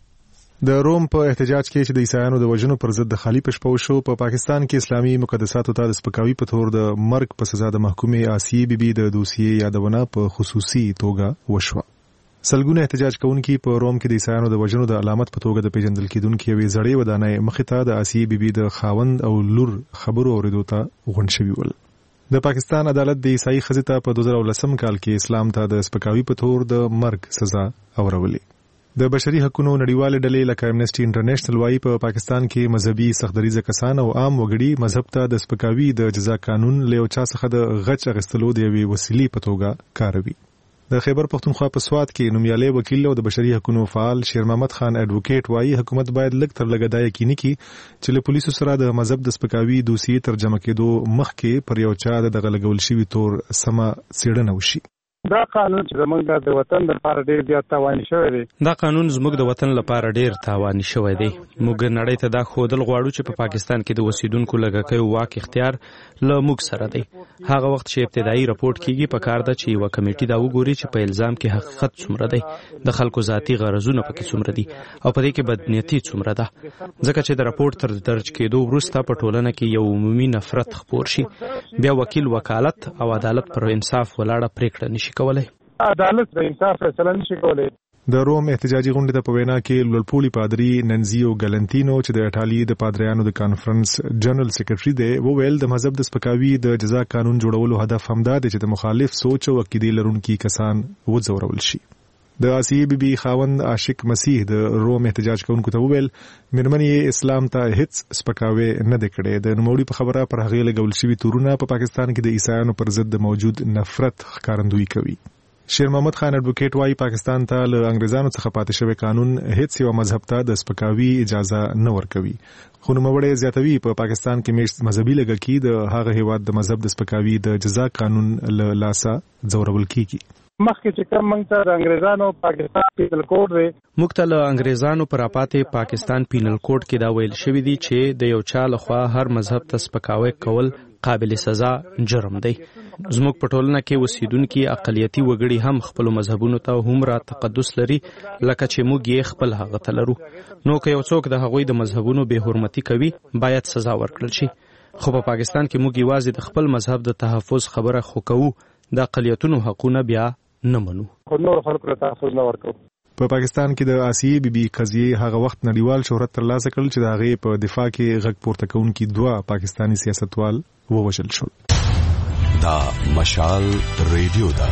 د روم په احتجاج کې چې د عیسایانو د وژنو پر ضد د خالی پشپو شو په پاکستان کې اسلامي مقدساتو ته د سپکاوي په تور د مرګ په سزا د محکومې آسیې بیبي د دوسیې یادونه په خصوصي توګه وشوه. سلګونه احتجاج کوونکي په روم کې د عیسایانو د وژنو د علامت په توګه د پیژندل کېدونکو یوې زړې ودانۍ مخې ته د آسیې بیبي د خاوند او لور خبرو اوریدو ته غونډ شوي ول. د پاکستان عدالت د عیسائی ښځې ته په 2010 کال کې اسلام ته د سپکاوي په تور د مرګ سزا اورولې. د بشري حقوقو نړیوالې ډلې لکه امنسټي انټرنیشنل وايي په پاکستان کې مذهبي سختدریزه کسان او عام وګړي مذهب ته د سپکاوي د جزا قانون له چا څخه د غچ اخیستلو د یوې وسیلې په توګه کاروي. د خیبر پختونخوا په سوات کې نومیالي وکیل او د بشري حقوقو فعال شیر محمد خان اډوکیټ وايي حکومت باید لږ تر لږه دا یقیني کړي چې له پولیسو سره د مذهب د سپکاوي دوسیې ترجمه کېدو مخکې پر یو چا د غلګول شوی تور سمه څېړنه وشي. دا قانون چې زمونږ د وطن لپاره ډېر زیات تاواني شوی دی. دا قانون زموږ د وطن لپاره ډېر تاواني شوی دی. موږ نړۍ ته دا ښودل غواړو چې په پاکستان کې د اوسیدونکو لږکیو واک اختیار له موږ سره دی. هغه وخت چې ابتدایي راپورټ کیږي په کار ده چې یو کمیټه دا وګوري چې په الزام کې حقیقت څومره دی، د خلکو ذاتي غرضونه پکې څومره دي او په دې کې بدنیتي څومره ده. ځکه چې د راپورټ تر درج کېدو وروسته په ټولنه کې یو عمومي نفرت خپور شي، بیا وکیل وکالت او عدالت پر انصاف ولاړه پریکړه نشي کولای. عدالت د انصاف فیصله نشي کولای. د روم احتجاجي غونډې ته په وینا کې لولپولي پادری ننزیو ګلنتینو چې د ایټالي د پادریانو د کانفرنس جنرال سیکریټري دی وویل د مذهب د سپکاوي د جزا قانون جوړولو هدف همدا دی چې د مخالف سوچ او عقیدې لرونکي کسان وځورول شي. د آسیې بیبي خاوند عاشق مسیح د روم احتجاج کوونکو ته وویل مېرمنې اسلام ته هیڅ سپکاوی نه دی کړی. د نوموړي په خبره پر هغې لګول شوي تورونه په پاکستان کې د عیسایانو پر ضد موجود نفرت ښکارندویي کوي. شیر محمد خان اډوکیټ وايي پاکستان ته له انګریزانو څخه پاتې شوی قانون هیڅ یو مذهب ته د سپکاوي اجازه نه ورکوي. خو نوموړی زیاتوي په پاکستان کې میشت مذهبي لږکي د هغه هیواد د مذهب د سپکاوي د جزا قانون له لاسه ځورول کیږي. مخکې چې کوم موږ ته د انګریزانو پاکستان پینل کوډ دی، موږ ته له انګریزانو پر پاتې پاکستان پینل کوډ کې دا ویل شوی دی چې د یو چا لخوا هر مذهب ته سپکاوی کول قابل سزا جرم دی. زموږ په ټولنه کې اوسیدونکي اقلیتي وګړي هم خپل مذهبونو ته هومره تقدس لري لکه چې موږ یې خپل هغه ته لرو. نو که یو څوک د هغوی د مذهبونو بې حرمتي کوي باید سزا ورکړل شي. خو په پاکستان کې موږ یوازې د خپل مذهب د تحفظ خبره خو کوو، د اقلیتونو حقونه بیا نه منو. نور خلکو ته تحفظ نه ورکو. په پاکستان کې د آسیې بیبي قضیې هغه وخت نړیوال شهرت ترلاسه کړل چې د هغې په دفاع کې غږ پورته کوونکي 2 پاکستانی سیاستوال ووژل شول. دا مشال ریډیو ده.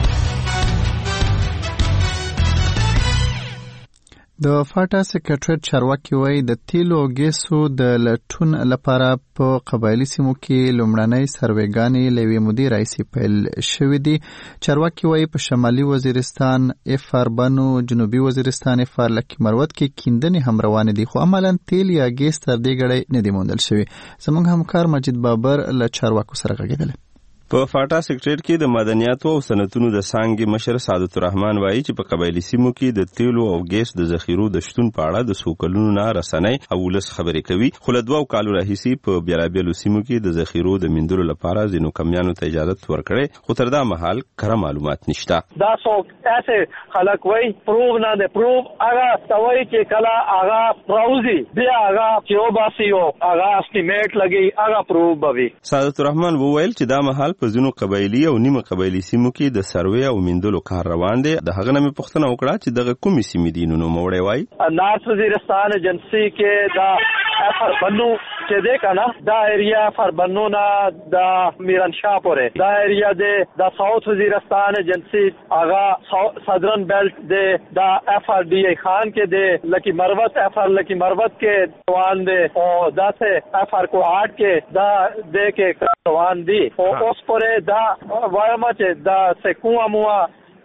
د فاټا سیکریټریټ چارواکي وایي د تیلو او ګیسو د لټون لپاره په قبایلي سیمو کې لومړنۍ سروېګانې له یوې مودې راهیسې پیل شوې دي. چارواکي وایي په شمالي وزیرستان افار بنو، جنوبي وزیرستان افار لکي مروت کې کیندنې هم روانې دي، خو عملاً تیل یا ګیس تر دې ګړۍ نه دي موندل شوي. زموږ همکار مجید بابر له چارواکو سره غږېدلی. په فاټا سیکریټریټ کې د معدنیاتو او صنعتونو د څانګې مشر سعادت الرحمن وایي چې په قبایلي سیمو کې د تیلو او ګیس د ذخیرو د شتون په اړه د څو کلونو نه رسنۍ او ولس خبرې کوي، خو له 2 کالو راهیسې په بیلابیلو سیمو کې د ذخیرو د میندلو لپاره ځینو کمیانو ته اجازه ورکړې، خو تر دا مهال کره معلومات نشته. دا څوک ایسه خلک وایي پروف نه ده، پروف هغه توي چې کله هغه راوځي بیا هغه چې وباسي او هغه اسټیمیټ لګي هغه پروف بوي. سعادت الرحمن وویل چې دا مهال په ځینو قبایلي او نیمه قبایلي سیمو کې د سروې او میندلو کار روان دی. د هغه نه مې پوښتنه وکړه چې دغه کومې سیمې دي. نو نوموړی وایي نارث وزیرستان ایجنسی کې دا افر بنو چې دی کنه دا ایریا افر بنو نه دا میرانشاه پورې دا ایریا دی، دا ساوث وزیرستان ایجنسی هغه سدرن بیلټ دی، دا افر ڈی ای خان کې دی، لکی مروت افر لکی مروت کې روان دی او دا سه افر کوهاټ کې دا دی کې روان دی او اوس پورې دا وایم چې دا سکوما موا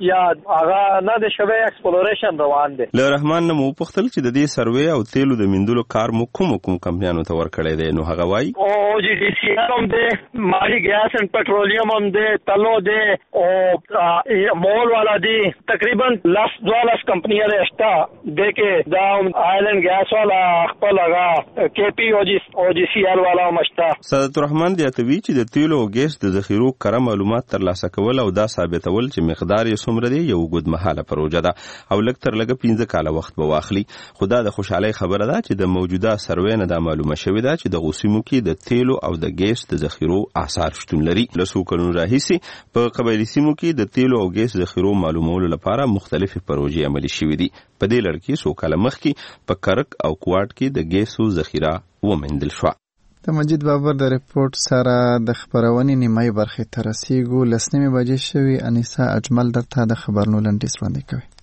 یا هغه نه د شوی ایکسپلوریشن روان دی. له رحمان نه مو پوښتل چې د دې سروې او تیلو د میندلو کار مو کوم کمپنیانو ته ورکړی دی، نو هغه وایي او جی ډي سی هم دی، مالی ګیس اینڈ پټرولیم هم دی، تلو دی او مول والا دی. تقریبا 10-12 کمپنیاں شته د کې دا آیلند ګیس والا خپل هغه کې پی او جی سی ال والا مشته. سعادت الرحمن زیاتوي چې د تیلو او ګیس د ذخیرو کره معلومات ترلاسه کول او دا ثابتول چې مقدار یې څومره دی یو اوږدمهاله پروژه ده او لږ تر لږه 15 کاله وخت به واخلي. خو دا د خوشحالۍ خبره ده چې د موجوده سروې نه دا معلومه شوې ده چې دغو سیمو کې د تیلو او د ګیس د ذخیرو آثار شتون لري. له څو کلونو راهیسې په قبایلي سیمو کې د تیلو او ګیس ذخیرو معلومولو لپاره مختلفې پروژې عملي شوې دي. په دې لړ کې څو کاله مخکې په کرک او کوټ کې د ګیسو ذخیره وموندل شوه. د مجید بابر د ریپورت سره د خبرونې نیمایي برخې ته رسیږو. 10 بجې شوي. انیسا اجمل درته د خبرونو لنډیز وړاندې کوي.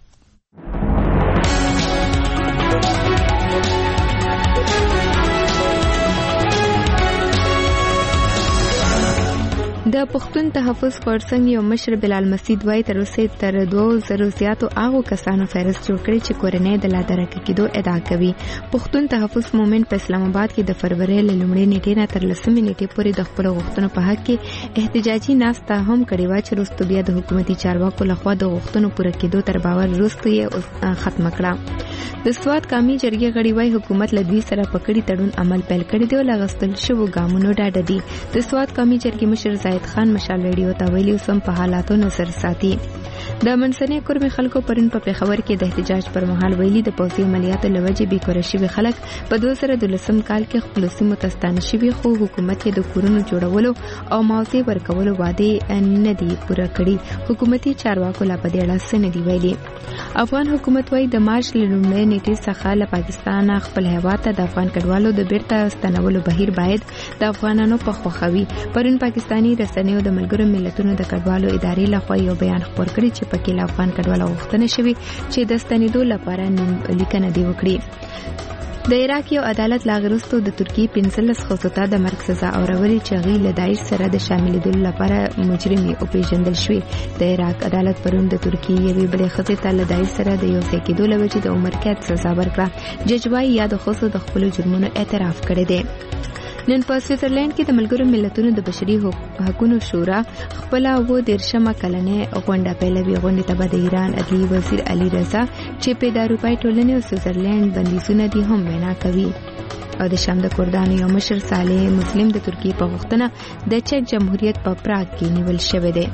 د پښتون تحفظ کورسنګ یو مشر بلال مسعود وایي تر اوسه تر 2000 زیاتو هغه کسانو فهرست جوړ کړی چې کورنۍ د لادرکه کېدو ادعا کوي. پښتون تحفظ مومنټ په اسلام آباد کې د فروری له لومړۍ نیټې نه تر 10 نیټې پورې د خپل غوښتنو په حق کې احتجاجي ناسته هم کړې و چې وروسته بیا د حکومتي چارواکو لخوا د غوښتنو پوره کېدو تر باور وروسته یې ختم کړه. د سواد قومي جرګې غړي وایي حکومت له دوی سره پکړی تړون عمل پیل کړی دی او لغستل شوو ګامونو ډاډه دي. د سواد قومي جرګې مشر زاهد خان مشال ریډیو ته ویلي سم په حالاتو نظر ساتي. د منځنۍ کورمې خلکو پرون په پیښور کې د احتجاج پر مهال ویلي د پوځي عملیاتو لوجې بې کوره شوي خلک په 2012 کال کې خپل سیمو ته ستانه شوي، خو حکومت یې د کورونو جوړولو او معاوضې ورکولو وعدې نه دي پوره کړي. حکومتي چارواکو لا په دې اړه څه نه دي ویلي. افغان حکومت وایي د مارچ له لومړۍ نیټې څخه له پاکستان خپل هیواد ته د افغان کډوالو د بیرته ستنولو بهیر باید د افغانانو په خوښوي. پرون پاکستاني رسنیو د ملګرو ملتونو د کډوالو ادارې لخوا یو بیان خپور کړی چې پکې له افغان کډوالو غوښتنه شوې چې د ستنېدو لپاره لیکنه دی وکړي. د عراق یو عدالت لا غرستو د ترکیې 15 ښځو ته د مرګ سزا اورولې چې هغوی له داعش سره د شاملېدلو لپاره مجرمې وپېژندل شوې. د عراق عدالت پرون د ترکیې یوې بلې ښځې ته له داعش سره د یو ځای کېدو له وجې د عمر قید سزا ورکړه. جج وایي یا د ښځو د خپلو جرمونو اعتراف کړی دی. نن په سویټزرلند کې د ملګرو ملتونو د بشري حقوقو شورا خپل 13 کلنې غونډه پیلوي. غونډې ته به د ایران عدلي وزیر علي رضا چې په د اروپای ټولنې او سویټزرلند بندیزونه دي هم وینا کوي. او د شام د کردانو یو مشر صالح مسلم د ترکیې په غوښتنه د چک جمهوریت په پراګ کې نیول شوی دی.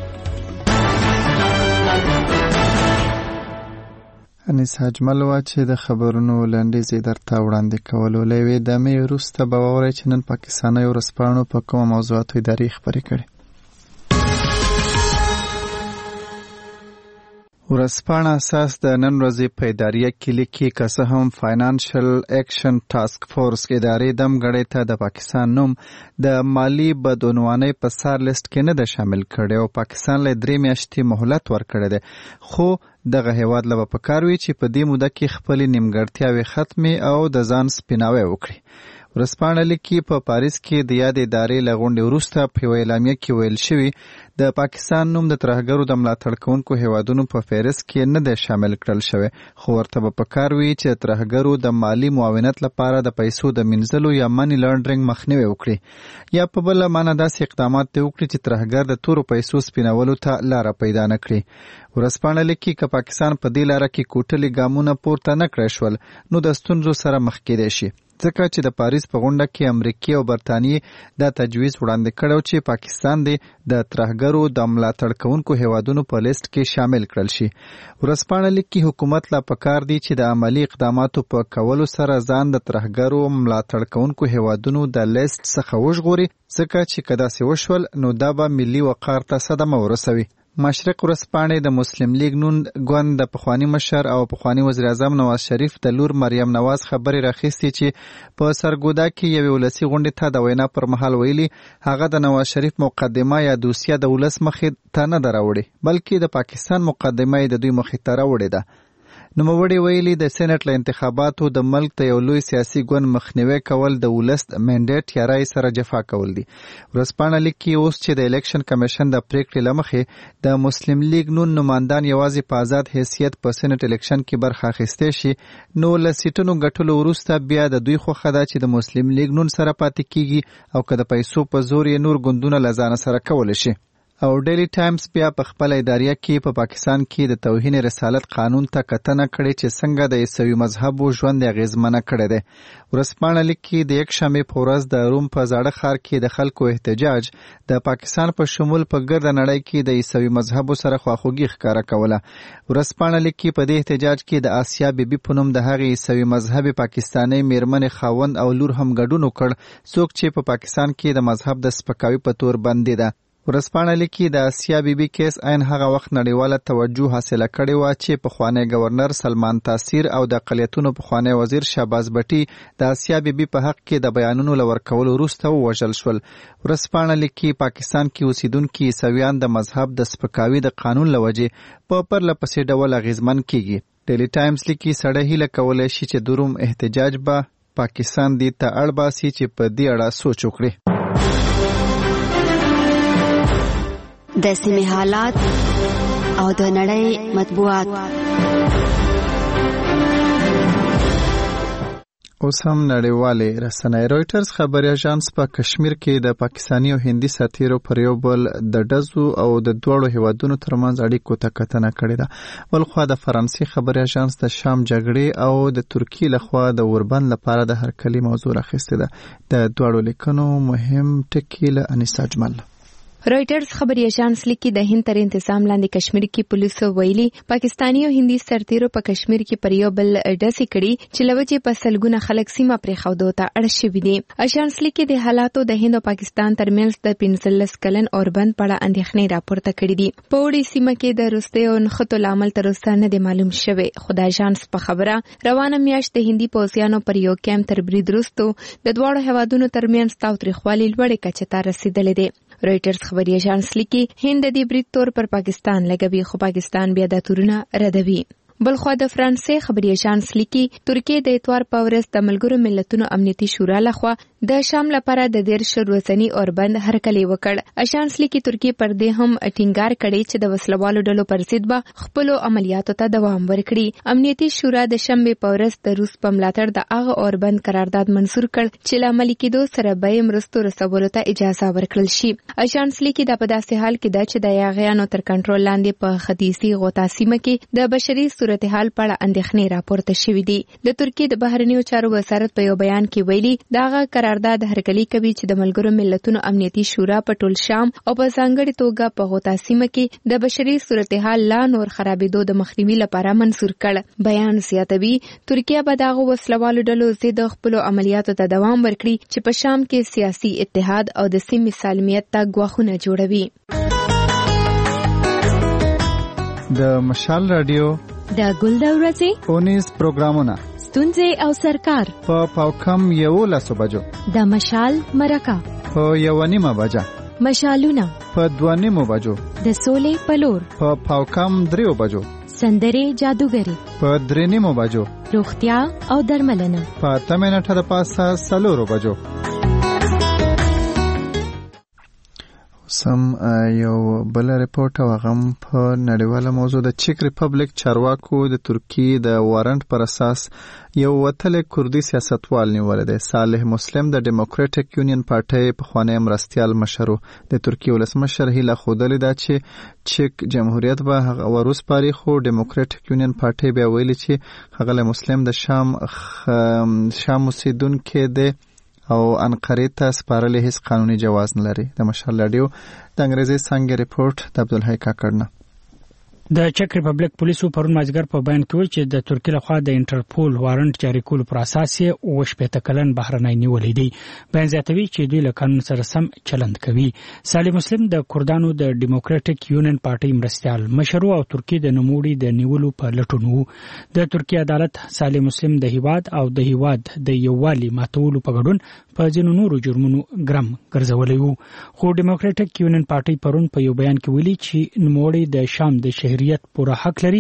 انیس اجمل وا چې د خبرونو لنډیز درته وړاندې کولو لوي د مې وروسته به واورئ چې نن پاکستاني ورځپاڼو په کومه موضوعاتو ادارې خبرې کړي. ورځپاڼه اساس د نن ورځې په اداریه کې لیکي که څه هم فاینانشل اکشن ټاسک فورس ادارې دمګړۍ ته د پاکستان نوم د مالی بدعنوانۍ په سار لیست کې نه ده شامل کړی او پاکستان له 3 میاشتې مهلت ورکړی دی، خو دغه هیواد له پکار وي چې په دې موده کې خپل نیمګړتیاوې ختمې او د ځان سپیناوی وکړي. ورځپاڼه لیکي په پاریس کې د یاد ادارې له غونډې وروسته په یوه اعلامیه کې ویل شوي د پاکستان نوم د ترهګرو د ملاتړ کوونکو هیوادونو په فهرست کې نه دی شامل کړل شوی، خو ورته به پکار وي چې د ترهګرو د مالی معاونت لپاره د پیسو د مینځلو یا منی لانډرینګ مخنیوی وکړي یا په بله معنی داسې اقدامات دې وکړي چې ترهګر د تورو پیسو سپینولو ته لاره پیدا نه کړي. ورځپاڼه لیکي که پاکستان په دې لاره کې کوټلي ګامونه پورته نه کړی شول نو د ستونزو سره مخ کېدی شي، ځکه چې د پاریس په غونډه کې امریکا او برتانیې دا تجویز وړاندې کړو چې پاکستان دې د ترهګرو د ملاتړ کوونکو هیوادونو په لیست کې شامل کړل شي. ورځپاڼه لیکي حکومت لا پکار دی چې د عملی اقداماتو په کولو سره ځان د ترهګرو ملاتړ کوونکو هیوادونو د لیست څخه وژغوري، ځکه چې که داسې وشول نو دا به ملي وقار ته صدمه ورسوي. مشرق ورځپاڼې د مسلم لیگ نون ګوند د پخوانی مشر او پخوانی وزیر اعظم نواز شریف د لور مریم نواز خبرې راخیستې چې په سرګودا کې یوې ولسي غونډې ته د وینا پر مهال ویلي هغه د نواز شریف مقدمه یا دوسیه د ولس مخې ته نه ده راوړې، بلکې د پاکستان مقدمه یې د دوی مخې ته راوړې ده. نوموړي ویلي د سېنات له انتخاباتو د ملک ته یو لوی سیاسي ګوند مخنیوي کول د ولس منډیټ یا رای سره جفا کول دي. ورځپاڼه لیکي اوس چې د الیکشن کمیشن د پریکړې له مخې د مسلم لیگ نون نمائندان یوازې په آزاد حیثیت په سېنات الیکشن کې برخه اخیستی شي، نو له سیټونو ګټلو وروسته بیا د دوی خوښه ده چې د مسلم لیگ نون سره پاتې کیږي او که د پیسو په زور یې نور ګوندونه له ځانه سره کولی شي. او ډیلی ټایمز بیا په خپل اداریه کې په پاکستان کې د توهین رسالت قانون ته کتنه کړې چې څنګه د عیسوي مذهبو ژوند اغیزمنه کړی دی. ورځپاڼه لیکي د یکشنبې په ورځ د روم په زاړه ښار کې د خلکو احتجاج د پاکستان په شمول په ګرده نړۍ کې د عیسوي مذهبو سره خواخوږي ښکاره کوله. ورځپاڼه لیکي په دې احتجاج کې د آسیا بیبي په نوم د هغې عیسوي مذهبي پاکستاني میرمنې خاوند او لور هم ګډون وکړ، څوک چې په پاکستان کې د مذهب د سپکاوي په تور بندي ده. ورځپاڼه لیکي د آسیا بیبي کیس عین هغه وخت نړیواله توجه حاصله کړې وه چې پخوانی گورنر سلمان تاثیر او د اقلیتونو پخوانی وزیر شهباز بټي د آسیا بیبي په حق کې د بیانونو له ورکولو وروسته ووژل شول. ورځپاڼه لیکي پاکستان کې اوسیدونکي عیسویان د مذهب د سپکاوي د قانون له وجې په پرله پسې ډول اغیزمن کیږي. ډیلی ټایمز لیکي سړی هیله کولی شي چې د روم احتجاج به پاکستان دې ته اړ باسي چې په دې اړه سوچ وکړي. د سیمې حالات او د نړۍ مطبوعات. اوس هم نړیوالې رسنۍ. رویټرز خبري اژانس په کشمیر کې د پاکستاني او هندي سرتیرو پر یو بل د ډزو او د دوړو هیوادونو ترمنځ اړیکو ته کتنه کړې ده. بلخوا د فرانسې خبري اژانس د شام جګړې او د ترکیې لخوا د اوربند لپاره د هرکلي موضوع راخیستې ده. د دوړو لیکنو مهم ټکي له انیسا اجمل. رویټرز خبري اژانس لیکي د هند تر انتظام لاندې کشمیر کې پولیسو ویلي پاکستاني او هندي سرتیرو په کشمیر کې پر یو بل ډزې کړي چې لوجې په سلګونه خلک سیمه پرې خودو ته اړ شوي دي. اژانس لیکي د حالاتو د هند او پاکستان ترمنځ د 15 کلن اوربند په اړه اندېښنې راپورته کړې دي. په وړي سیمه کې د روسیې او نښتو لامل تر اوسه نه دی معلوم شوی، خو د اژانس په خبره روانه میاشت د هندي پوځیانو پر یو کیمپ تر برید وروسته د دواړو هیوادونو ترمنځ تاوتریخوالي لوړې کچې ته رسیدلې دي. رویټرز خبري اژانس لیکي هند د دې برید تور پر پاکستان لګوي، خو پاکستان بیا د تورونه ردوي. بلخوا د فرانسې خبري اژانس لیکي ترکیه د اتوار په ورځ د ملګرو ملتونو امنیتي شورا لخوا د شام لپاره د 13 ورځني اوربند هرکلی وکړ. اژانس لیکي ترکیه پر دې هم ټینګار کړی چې د وسلوالو ډلو پر ضد به خپل عملیاتو ته دوام ورکړي. امنیتي شورا د شنبه په ورځ د روس په ملاتړ د هغه اوربند قرارداد منسور کړ چې له عملي کېدو سره به مرستو رسولو ته اجازه ورکړل شي. اژانس لیکي دا په داسې حال کې ده چې د یاغیانو تر کنټرول لاندې په ختیځي غوطه سیمه کې د بشري صورتحال په اړه اندېښنې راپورته شوې دي. د ترکیې د بهرنیو چارو وزارت په یو بیان کې ویلي دغه قرارداد هرکلی کوي چې د ملګرو ملتونو امنیتي شورا په ټول شام او په ځانګړي توګه په غوطه سیمه کې د بشري صورتحال لا نور خرابېدو د مخنیوي لپاره منسور کړ. بیان زیاتوي ترکیه به دغه وسلوالو ډلو ضد خپل عملیاتو ته دوام ورکړي چې په شام کې سیاسي اتحاد او د سیمې سالمیت ته ګواښونه جوړوي. د مشال رادیو د ګل د ورځې اونیز پروګرامونه ستونزې او سرکار په پاوکم 11 بجو، د مشال مرکه په 1:30 بجه، مشالونه په 2:30 بجو، د سولې پلور په پاوکم 3 بجو، سندرې جادوګری په 3:30 بجو، روغتیا او درملنه په 8 منټه د پاسه 4 بجو. سم یو بل ریپورت او غم په نړیواله موضوع د چیک ریپبلیک چارواکو د ترکیې د وارنټ پر اساس یو وتل کردي سیاستوال نیول دی. صالح مسلم د ډیموکراټک یونین پارټي په خوانی مرستيال مشرو د ترکیې ولسمشر هیله خودلی دا چې چیک جمهوریت به هغه وروس پاري خو ډیموکراټک یونین پارټي بیا ویلي چې هغه مسلم د شام اوسیدونکو دی او انقره ته سپارل هیڅ قانوني جواز نه لري. د مشال رادیو د انګریزي څنګه ریپورت د عبدالحی کاکړ. د چک ریپبلیک پولیسو پرون مازیګر په بیان کې ویل چې د ترکیې لخوا د انټرپول وارنټ جاری کولو پر اساس یې 18 کلن بهرنی نیولې دی. بیان زیاتوي چې دوی له قانون سره سم چلند کوي. صالح مسلم د کردانو د ډیموکراټک یونین پارټي مرستيال مشر او ترکیې د نوموړي د نیولو په لټون وو. د ترکیې عدالت صالح مسلم د هیواد او د هیواد د یووالي ماتولو په ګډون په ځینو نورو جرمونو ګرم ګرځولې وو. خو ډیموکراټک یونین پارټي پرون په یو بیان کې ویلي چې نوموړي د شام د شهریت پوره حق لري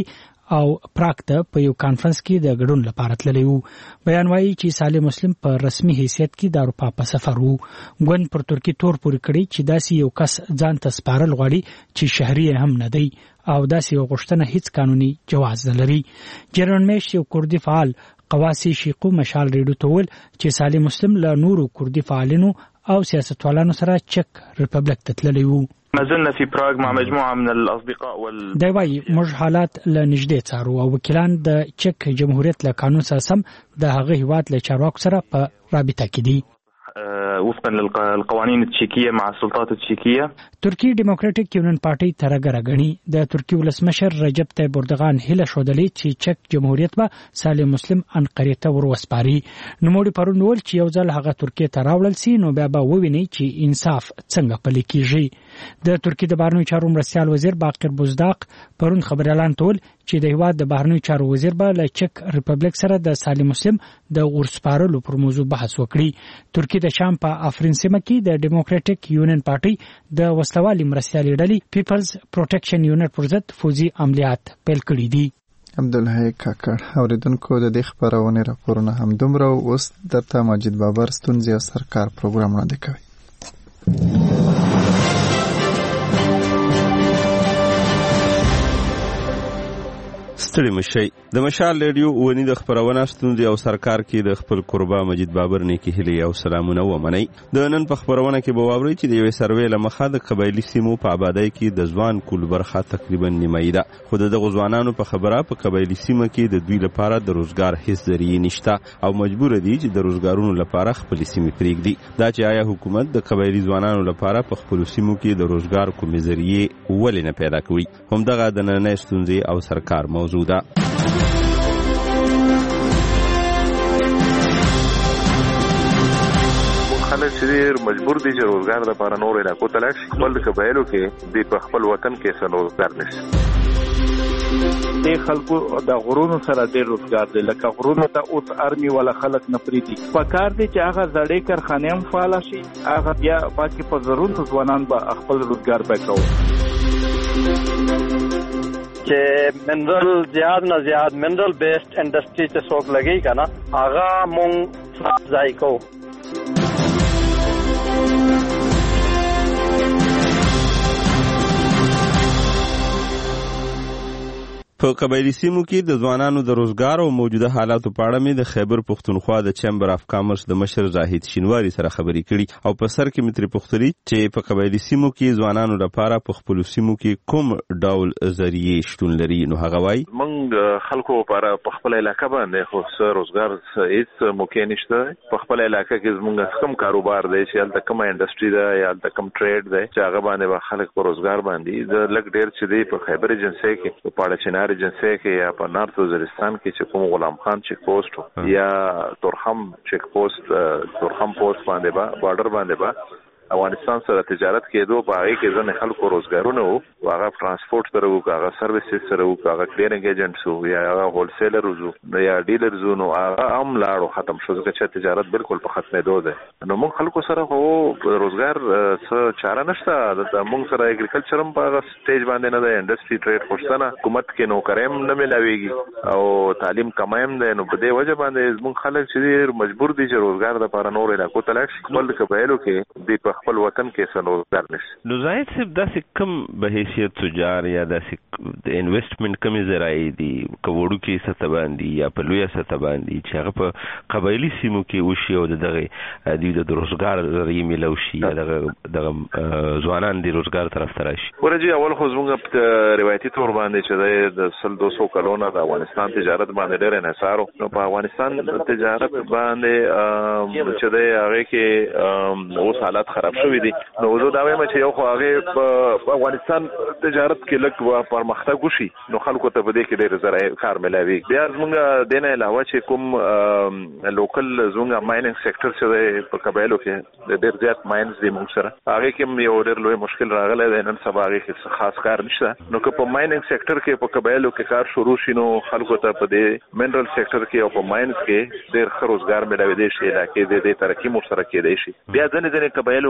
او پراګ ته په یو کانفرنس کې د ګډون لپاره تللی وو. بیان وايي چې صالح مسلم په رسمي حیثیت کې د اروپا په سفر وو. ګوند پر ترکی تور پورې کړی چې داسې یو کس ځان ته سپارل غواړي چې شهري هم نه دی او داسې یو غوښتنه هیڅ قانوني جواز نه لري. جرمن میش یو کردي فعال قواسی شیقو مشال ریډو ته ویل چې صالح مسلم له نورو کردي فعالینو او سیاستوالانو سره چک ریپبلیک ته تللی وو. ما زلنا في براغ مع مجموعة من الأصدقاء دا وايي موږ حالات له نږدې څارو او وکیلان د چک جمهوریت له قانون سره سم د هغه هیواد له چارواکو سره په رابطه کې دي. وفقا للقوانين التشيكية مع السلطات التشيكية. ترکی ډیموکراټیک یونین پارټي ترګره غني د ترکی ولسمشر رجب طیب اردوغان هله شودلې چې چک جمهوریت به صالح مسلم انقرې ته وروسپاري. نوموړي پرون ویل چې یو ځل هغه ترکی ته راوړل سي نو بیا به وویني چې انصاف څنګه پلي کیږي. د ترکی د بهرنیو چارو مرستیال وزیر باقر بوزداق پرون خبريالان ټول چې د هیواد د بهرنیو چارو وزیر به له چک ریپبلیک سره د صالح مسلم د ورسپارلو پر موضوع بحث وکړي. ترکی د شام په افرین سیمه کې د ډیموکراټیک یونین پارټي د وسلوالي مرستیالي ډلې پیپلز پروټیکشن یونټ پر ضد فوزي عملیات پیل کړي دي. عبدالحی کاکړ اوریدونکو د دې خبرونه راپورونه هم دومره اوس درته ماجد بابر ستونزې او سرکار پروګرام وړاندې کوي. ستړي مشي د مشال ریډیو ونی د خبرونه ستونزې او سرکار کې د خپل قربا مجید بابر نیکی هلي او سلامونه ومني. د نن په خبرونه کې به واوري چې د یو سروې لمخه د قبایلی سیمو په آبادی کې د ځوان کول برخه تقریبا نیمه ده. خو د غزوانانو په خبره په قبایلی سیمه کې د دوی لپاره د روزګار هیڅ ذریعہ نشته او مجبور دي چې د روزګارونو لپاره خپل سیمې پریږدي. دا چې آیا حکومت د قبایلی ځوانانو لپاره په خپل سیمو کې د روزګار کومې ذریعہ ولې نه پیدا کوي؟ همدغه د نن ستونزې او سرکار موضوع ده. خلک چې مجبور دي چې روزګار لپاره نور علاقو ته لاړ شي. خپل قبایلو کې د خپل وطن کې څه روزګار نشي. د خلکو د غرونو سره د روزګار دی لکه غرونو ته اوس ارمي ولا خلک نه پریدي. پکار دي چې هغه زړې کارخانې هم فعال شي. هغه بیا باقي په ضرورت ځوانان به خپل روزګار وکړي. چې منرل زیاد نه زیاد منرل بیسډ انډستری ته څوک لګي کنه هغه مونږ ځای کو. په قبایلی سیمو کې د ځوانانو د روزګار او موجوده حالاتو په اړه مې د خیبر پښتونخوا د چیمبر اف کامرس د مشر زاهد شینواری سره خبرې کړي او په سر کې متری پښتوري چې په قبایلی سیمو کې ځوانانو لپاره په خپل سیمو کې کوم ډول ذریعہ شتون لري. نو هغه وایي موږ خلکو لپاره په خپل علاقې باندې خو څه روزګار هیڅ موقع نشته. په خپل علاقې کې زموږ کوم کاروبار دی چې هلته کوم انډستری ده یا هلته کوم ټریډ دی چې هغه باندې به خلک په روزګار باندې د لګ ډیر چې دی په خیبر ایجنسی کې په پاړه چنار ایجنسی کې یا په نارت وزیرستان کې چې کوم غلام خان چیک پوسټ یا تورخم چیک پوسټ تورخم پوسټ باندې با بارډر باندې با افغانستان سره تجارت کېدو په هغه کې ځنه خلکو روزګارونه وو. هغه ترانسپورت سره وو، هغه سرویسز سره وو، هغه کلینګ ایجنټس وو یا هغه هول سیلرز وو یا ډیلرز وو. نو هغه هم لاړو ختم شو ځکه چې تجارت بالکل په ختمېدو ده. نو موږ خلکو سره خو روزګار څه چاره نشته. د موږ سره اګریکلچر هم په هغه سټیج باندې نه ده. انډستری ټریډ خوشتنه حکومت کې نوکریم نه ملاويږي او تعلیم کمایم ده. نو په دې وجه باندې موږ خلک چې مجبور دي چې روزګار لپاره نور علاقو ته لاړ شي. خپل قبایلو کې د خپل وطن کې سنوزګار نشي. نو زاهد صاحب داسې کم به حیثیت تجار یا داسې د انویسټمنټ کمی ذرایع دي کوړو کې سطح باندې یا په لوی سطح باندې چې هغه په قبایلی سیمو کې وشي او دغه د روزګار ذریعہ ملو شي یا دغه ځوانان د روزګار طرف ته راشي. ورجی اول خو زموږ په روایتي تور باندې چې د 200 کلونه د افغانستان تجارت باندې ډېر انحصار نو په افغانستان تجارت باندې چې د هغه کې اوس حالات خراب شوي دي. نو زه دا وایم چې یو خو هغه په افغانستان تجارت کې لږ پرمختګ وشي نو خلکو ته په دې کې ډېر ذرایع کار ملاوي. بیا زموږ دینه علاوه چې کوم لوکل زموږ مایننګ سېکټر چې په قبایلو کې ډېر زیات ماینز دي موږ سره هغه کې یو ډېر لوی مشکل راغلی دی. نن سبا هغه کې خاص کار نشته. نو که په مایننګ سېکټر کې په قبایلو کې کار شروع شي نو خلکو ته په دې منرل سېکټر کې او په ماینز کې ډېر ښه روزګار ملاوي دی شي علاقې د ترقي مو سره کېدای شي. بیا ځنې قبایلو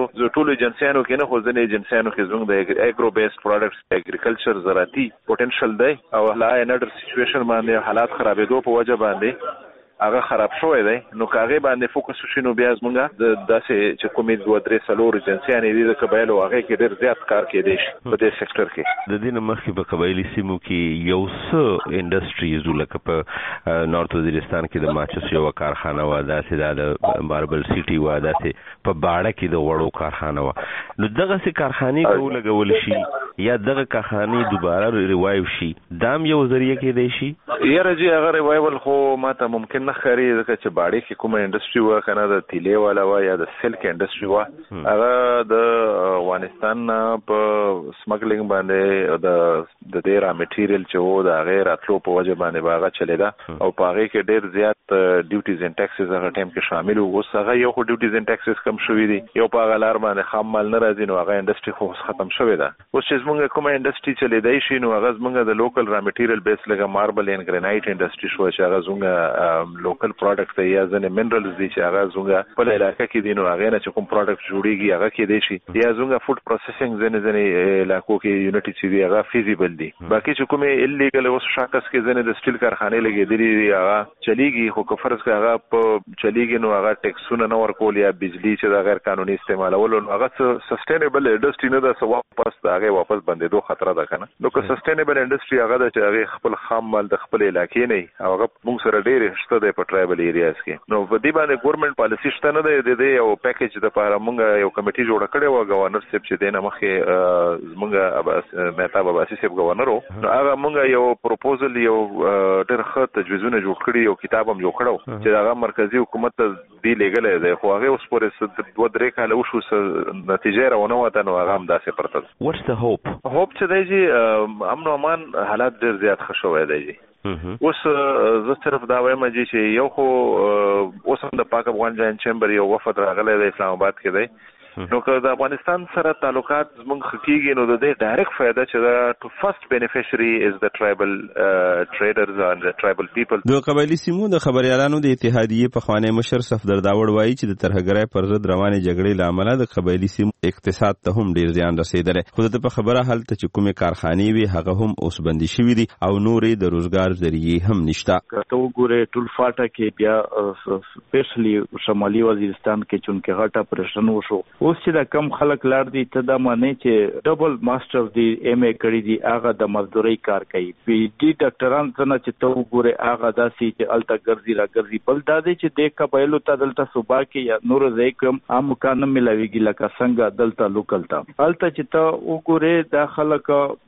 ټول ایجنسیانو کې نه خو ځنې ایجنسیانو کې زموږ د اګرو بیسډ پروډکټس اګریکلچر زراعتي پوتنشل دی او لا انډر سچويشن باندې حالات خرابېدو په وجه باندې هغه خراب شوی دی نو کاغه باندې فوکس وشینو بیا زمونږه د داسې چې کومې 2-3 سلور ایجنسیانې دي د قبایلو هغه کې ډېر زیات کار کېدی شي په دې سېکټر کې د دې مخکې په قبایلی سیمو کې یو څه انډستریز لکه په نارت وزیرستان کې د ماچس یو کارخانه و داسې د ماربل سیټي و داسې په باړه کې د وړو کارخانه و نو دغه سي کارخانه کو لګول شي یا دغه کارخانه دوباره ریوایو شي دام یو ذریعہ کې دی شي یاره جی هغه ریوایول خو ماته ممکن نه خري ځکه چې باړې کې کومه انډستری و کنه د تیلې والا و یا د سلک انډستری و هغه د افغانستان په سمګلینګ باندې د دې را میټیریل چې و د غیر اتلو په وجه باندې باغه چلیدا او پاره کې ډېر زیات ډیوټیز ان ټیکسز هغه ټیم کې شامل وو هغه یو ډیوټیز ان ټیکسز کم شوې دي یو په غلار باندې خام مال نه راځي نو هغه انډستری خو ختم شوې ده اوس چې موږ کومه انډستری چلیدای شي نو هغه موږ د لوکل را میټیریل بیس لګه ماربل ان ګرینایټ انډستری شو چې هغه زموږ لوکل پروډکټ یا ځنه منرالز دي چې هغه زموږ په علاقې کې دي نو هغه نه چې کوم پروډکټ جوړیږي هغه کې دي شي یا زموږ فود پروسیسینګ ځنه علاقو کې یونټی چې دی هغه فیزیبل دي باقي چې کومه الیګل اوس شاکس کې ځنه د سټیل کارخانه لګېدلې هغه چلیږي خو کفرس کې هغه په چلیږي نو هغه ټیکسونه نه ورکول یا بجلی چې د غیر قانوني استعمالول نو هغه سستینبل انډستری نه ده سو واپس واپس بندېدو خطر ده کنه نو که سستینبل انډستری هغه د چې هغه خپل خام مال د خپل علاقې نه هغه موږ سره ډېر شته د په ټرایبل ایریاز کې نو په دې باندې ګورنمنت پالیسی شته نه دی د یو پیکیج د لپاره موږ یو کمیټي جوړ کړی و گورنر صاحب چې دینه مخې موږ مهتاب عباسی صاحب گورنر نو هغه موږ یو پروپوزل یو ډېر ښه تجویزونه جوړ کړی یو کتاب هم جوړ کړو چې هغه مرکزی حکومت دی لګلې ده خو هغه اوس پورې 2-3 کال وشو نتیجه راونه وته نو هغه هم داسې پرته what's the hope چې دی امن او امان حالات ډېر زیات ښه شوی دی اوس زه صرف دا وایم چې یو خو اوس هم د پاک افغان جاین چیمبر یو وفد راغلی د اسلام آباد کې دی نو که د افغانستان سره تعلقات زموږ خکېږي نو د دې ډایرکټ فائدہ چې دا ټو فرست بینیفیشری از د ټرایبل ټریډرز اند ټرایبل پیپل د قبایلی سیمو د خبريالانو د اتحادیې په خوانې مشر صفدر داوړ وایي چې د ترهګرۍ پر ضد روانې جګړې لامل د قبایلی سیمو اقتصاد ته هم ډیر زیان رسیدلی خو د په خبره حالت چې کومه کارخانې وي هغه هم اوس بندي شوې دي او نورې د روزګار ذریعہ هم نشته کته وګوره ټول فاټا کې بیا سپیشلی شمالي وزیرستان کې چونکه غټه پرشن وشو اوس چې د کم خلک لار دي ته دا معنی چې ډبل ماستر دی ایم ای کړی دی هغه د مزدوري کار کوي پی ډی ډاکټران څنګه چې ته وګوره هغه داسې چې الته ګرځي را ګرځي بل دا دی چې د قبایلو ته دلته صوبا کې یا نور ځای کوم عام مکان ملويږي لکه څنګه دلته لوکل تا الته چې ته وګوره د خلک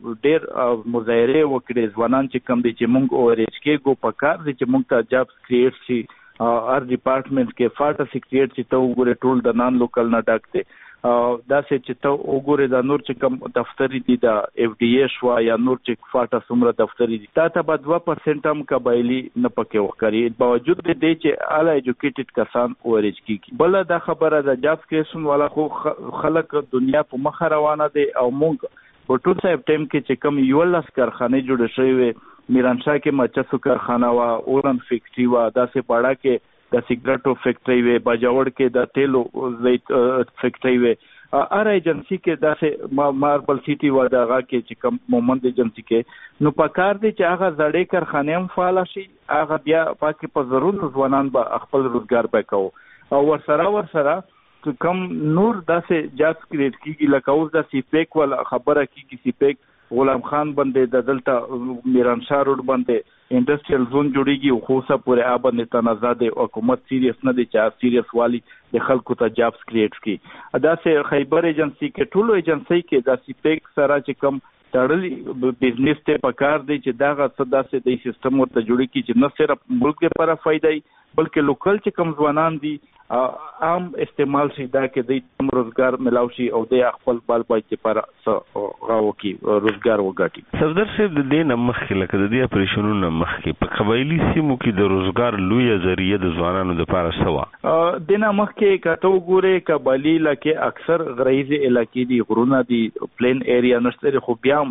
ډېر مظاهره وکړي ځوانان چې کم دي چې مونږ اورېج کې ګو پکار دي چې مونږ ته جابس کریټ شي هر ډپارټمنټ کې فاټا سیکریټ چې ته وګوره ټول د نان لوکل نه ډاکته دا چې ته وګوره د نور چې کوم دفتری دي د اف ډی ای شو یا نور چې فاټا سمره دفتری دي تا ته بعد 2% هم قبایلی نه پکې وکړي باوجود دې چې اعلی ایجوکیټډ کسان اورېج کیږي بل دا خبره د جاب کیسون والا خو خلک دنیا په مخ روانه دي او مونږ په ټول صاحب ټیم کې چې کوم یو لاس کارخانه جوړ شوی وي میرانشاه کې مچسو کارخانه وا اورن فیکټری وا داسې پاړه کې د سیګریټو فیکټری وي باجوړ کې د تیلو زیت فیکټری وي ار ایجنسی کې داسې ماربل سیټي و دغه کې چې کوم مومند ایجنسی کې نو پکار دي چې هغه زړې کارخانه هم فعال شي هغه بیا پاکي په ضرور ځوانان به خپل روزګار وکاو او ورسره کم نور داسې جاز کریټ کیږي لکه اوس د سیپیک ول خبره کیږي سیپیک غلام خان باندې د دلته میرانشاه روډ باندې انډستریال زون جوړیږي خو څه پورې آباد تنازع د حکومت سیریس نه دي چې سیریس والی د خلکو ته جابس کریټ کی ادا سه خیبر ایجنسی کې ټولو ایجنسی کې د سیپیک سره چې کم تړلې بزنس ته پکار دی چې داغه صدا سه د سیستم ورته جوړی کی چې نه صرف ملک لپاره فائدای بلکې لوکل چې کم ځوانان دي عام استعمال شي دا کې د روزګار ملاو شي او د خپل بال پای لپاره راو کی روزګار وګټي صفدر صاحب د دې نمخ کې لکه د دې اپریشنونو نمخ کې په قبایلی سیمو کې د روزګار لوی ذریعہ د ځوانانو لپاره سوا د نمخ کې کته وګوره قبایلی لکه اکثر غریزي علاقې دي غرونه دي پلین ایریا نشته خو بیا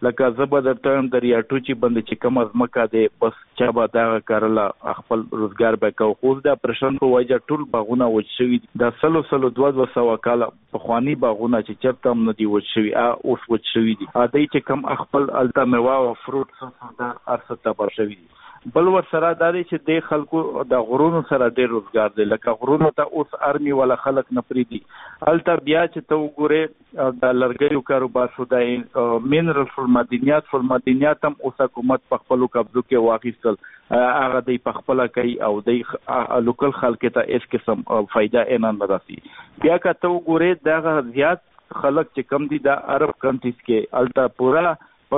لکه زبر درته د ریاټو چې بند چې کم از مکه دی بس چا به دا کارله خپل روزګار به کو خو د پرشن په وجه ټول باغونه وچ شوي د سلو 200 کاله په خواني باغونه چې چرته هم نه دی وچ شوي اوس وچ شوي دي دای چې کم خپل الته میوه او فروټ څخه ارڅ تبر شوي دي بل ور سره د دې چې د خلکو د غرونو سره ډېر روزګار دی لکه غرونو ته اوس ارمي ولا خلک نه پریدي الته بیا چې ته وګوره د لرګیو کاروبار شو د مینرل فورمادینیات هم اوس حکومت په خپل قبضو کې واخیستل هغه د خپل کوي او د لوکل خلک ته هیڅ قسم فائدہ نه راسي بیا که ته وګوره دا زیات خلک چې کم دي د عرب کنټریز کې الته پورا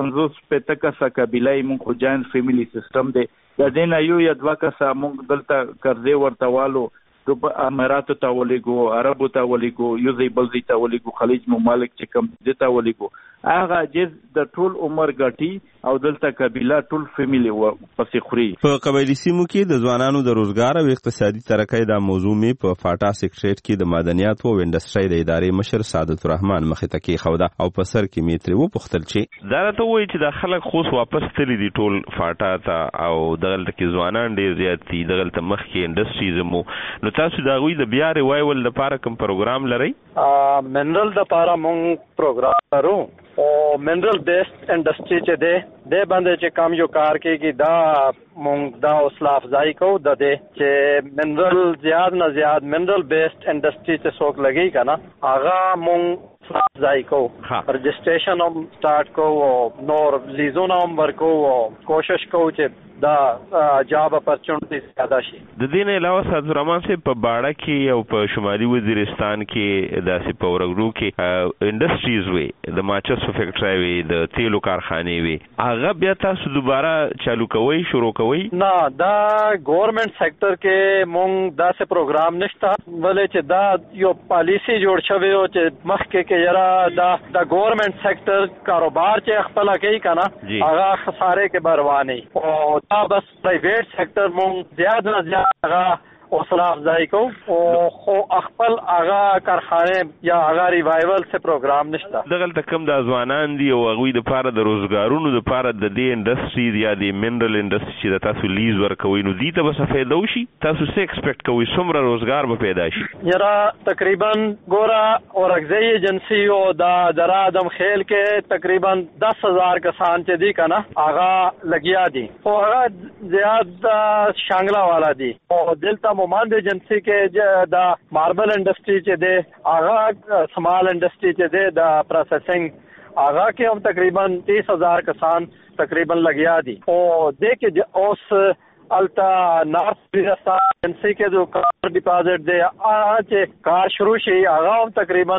50 کسه قبیله مونږ خو جاین فیملی سیستم دی د دې نه یو یا دوه کسه مونږ دلته قرضې ورته والو د اماراتو ته ولېګو عربو ته ولېګو یو ځای بل ځای ته ولېګو خلیج ممالک چې کم دي ته ولېګو هغه جز د ټول عمر ګټي او دلته قبیله ټول فیملی پسې خوري په قبایلی سیمو کې د ځوانانو د روزګار او اقتصادي ترقۍ د موضوع می په فاټا سیکریټریټ کې د معدنیاتو او انډستری د ادارې مشر سعادت الرحمن مخې ته کې خوده او په سر کې میتري و پختل چې دا ته وایي چې د خلک خوش واپس تللی دي ټول فاټا ته او دغلته کې ځوانان ډیر زیات دي دغلته مخ کې انډستریز مو نو تاسو دا غوي د بیا ریوایول لپاره کوم پروګرام لرئ منرل د لپاره مونږ پروګرام لرو او منرل بیسډ انډستری چې ده باندې چې کم یو کار کوي دا مونږ دا حوصله افزایی کوو د دې چې منرل زیات نه زیات منرل بیسډ انډستری چې څوک لګي کنه هغه مونږ افزایی کوو رجسٹریشن هم سٹارټ کوو او نور لیزونه هم ورکو او کوشش کوو چې دا جاب اپورچونټی زیاده شي د دې نه علاوه سعادت الرحمن صاحب په باړه کې او په شمالي وزیرستان کې داسې په ورغرو کې انډستریز وي د ماچس فیکټری وي د تیلو کارخانې وي هغه بیا تاسو دوباره چالو کوئ شروع کوئ نه دا ګورنمنت سېکټر کې مونږ داسې پروګرام نشته ولې چې دا یو پالیسی جوړ شوی او چې مخکې کې یاره دا ګورنمنت سېکټر کاروبار چې خپل کوي کنه هغه خساره کې برواني او دا بس پرایویټ سېکټر مونږ زیات نه زیات هغه حوصله افزایی کو او خو خپل هغه کارخانه یا هغه ریوایول څه پروګرام نشته دغلته کم د ځوانان دي او هغوی د پاره د روزګارونو د پاره د دې انډستری یا د منرل انډستری چې تاسو لیز ورکوي نو دې ته به فایده وشي تاسو څه ایکسپیکټ کوئ څومره روزګار به پیدا شي یاره تقریبا ګوره اورګزی ایجنسی او د درادم خیل کې تقریبا 10,000 کسان چې دي کنه هغه لګیا دي او هغه زیات شانګلا والا دي او دلته مومند ایجنسی کې دا ماربل انډستری چې ده هغه سمال انډستری چې ده د پروسیسنګ هغه کې هم تقریبا 30,000 کسان تقریبا لګیا دي او د کې اوس التا نارث وزیرستان ایجنسی کې جو کار ډیپازټ دی چې کار شروع شي هغه هم تقریبا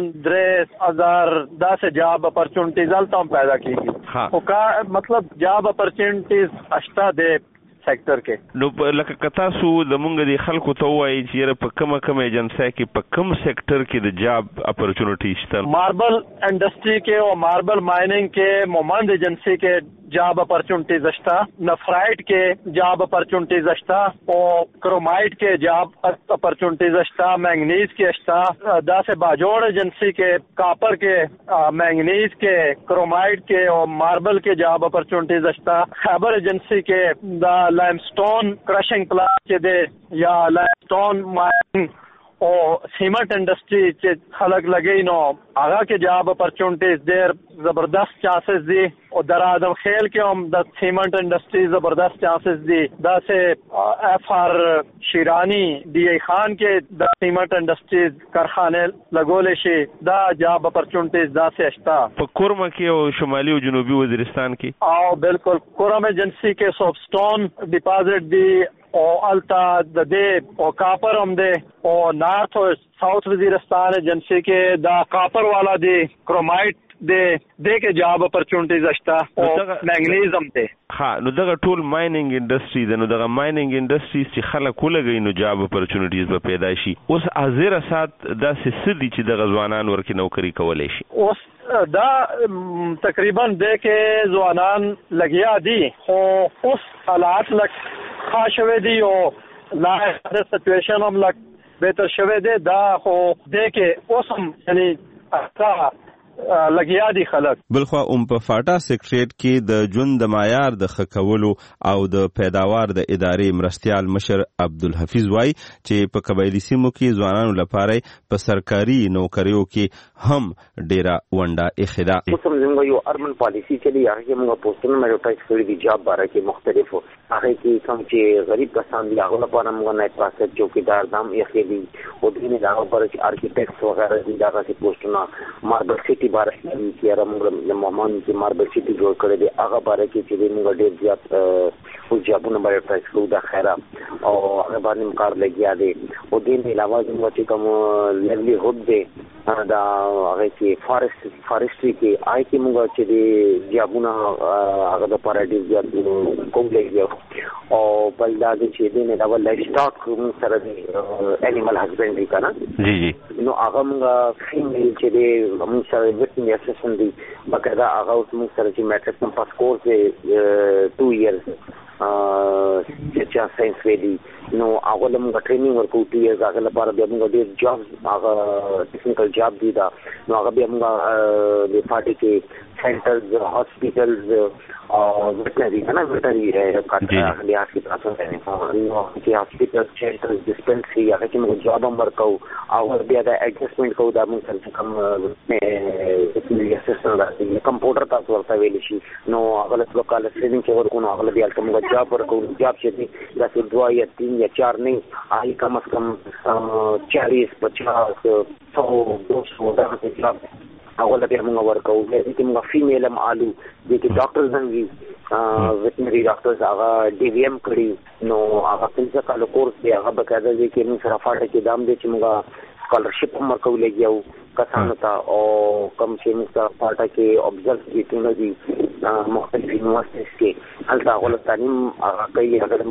3,000 داسې جاب اپورچونټیز التا هم پیدا کیږي او کا مطلب جاب اپورچونټیز اشتا دی سېکټر کې نو لکه کتا سو د مونږ د خلکو ته وایي چې په کومه ایجنسی کې په کوم سېکټر کې د جاب اپورچونټی شته ماربل انډستری کې او ماربل مایننګ کې مومند ایجنسی کې جاب اپورچونټیز شته نفرایټ کې جاب اپورچونټیز شته او کرومایټ کې جاب اپورچونټیز شته مینګنیز کې شته داسې باجوړ ایجنسی کې کاپر کې مینګنیز کې کرومایټ کې او ماربل کې جاب اپورچونټیز شته خیبر ایجنسی کې دا لائمسټون کرشنګ پلانټ چې دی یا لائمسټون مایننګ او سیمنٹ انڈسٹری چې خلق لګي نو هغه کې جاب اپورچونټیز ډېر زبردست چانسز دي او در آدم خیل کې هم د سیمنٹ انڈسٹری زبردست چانسز دي دا سه اف آر شیرانی ڈی ای خان کې د سیمنٹ انڈسٹریز کارخانه لګول شي دا جاب اپورچونټیز دا سه اشتا په کورما کې او شمالي او جنوبي وزیرستان کې او بالکل کورما ایجنسی کې سوپسټون ډیپازټ دی او التا د دې او کاپر هم دی او نارث او ساؤث وزیرستان ایجنسی کې دا کاپر والا دی کرومایټ دی کې جاب اپورچونټیز اشتا او مینګنیز هم دی ها نو دغه ټول مایننګ انډستری د نو دغه مایننګ انډستری چې خلک ولګي نو جاب اپورچونټیز به پیدا شي اوس حاضر سات دا سدي چې د غزوانان ورکه نوکری کولای شي اوس دا تقریبا د کې ځوانان لګیا دي خو اوس حالات لک خاصوي دي او لا د سچويشن هم لک بهتر شوه دی دا خو د کې اوس هم یعنی اکا لګیا دي خلک. بلخوا په فاټا سیکریټریټ کې د ژوند د معیار د ښه کولو او د پیداوار د ادارې مرستیال مشر عبدالحفیظ وای چې په قبایلی سیمو کې ځوانانو لپاره په سرکاري نوکریو کې هم ډیره ونډه ایښې ده. اوس هم زموږ یو اربن پالیسی چلی هغه موږ پوسټونه میډوټایز کړی دي جاب باره کې مختلفو هغه کې کوم چې غریب کسان دي هغه لپاره موږ نه پاسه چوکیدار دام ایښې دي او دې نه دا لپاره چې آرکیټیکټس وغیرہ دي دا چې پوسټونه ماربل سټي باره کې موږ د مومن چې ماربل سټي جوړ کړی دی هغه باره کې چې موږ ډیر زیات او جابونه میډوټایز کړو دا خیره او هغه باندې کار لګیا دي او دې نه علاوه زموږ چې کوم لیولی هوډ دی دا هغه کې فارستري کې آی کې موږ چې دی جابونه هغه د لپاره ډیر زیات کوم لګیا او بل دا چې دې نه دا لایف سټاک موږ سره دی انیمل هسبنډري کنه جی نو هغه موږ فیمیل چې دی موږ سره وټنی اسسټنټ دی بقاعده هغه موږ سره چې میټرک نم پاس کورس دی 2 ایئرز چې ساينس ویلي نو هغه لمغه ټریننګ ورکو 2 ایئرز هغه لپاره به موږ ډیر جابز هغه ټیکنیکل جاب دی دا نو هغه به موږ د پارټي کې سنټرز هاسپټلز او ویټرنری کنه ویټرنری کارته لیاس کې تاسو ته نو چې هاسپټل سنټرز ډسپنسري هغه کې موږ جاب هم ورکو او بیا دا ایڈجسټمنټ کوو دا موږ سره کوم اسسټنټ راځي کمپیوټر تاسو ورته ویل شي نو هغه له لوکال ټریننګ کې ورکو نو هغه بیا کوم جاب ورکو جاب چې دا څه 2 یا 3 یا 4 نه آی کم از کم 40 50 100 200 دا څه جاب هغه له موږ ورکو چې موږ فیمیل هم آلو چې ډاکټرز هم وي ویټرنری ډاکټرز هغه ډي وی ایم کړی نو هغه څنګه کال کورس دی هغه بقاعده دی چې موږ سره فاټه کې دام دی چې موږ سکالرشپ هم ورکو لګیاو کسانو ته او کم چې موږ سره فاټه کې ابزرو کیټونه دي مختلف یونیورسيټیز کې هلته هغه تعلیم هغه کوي هغه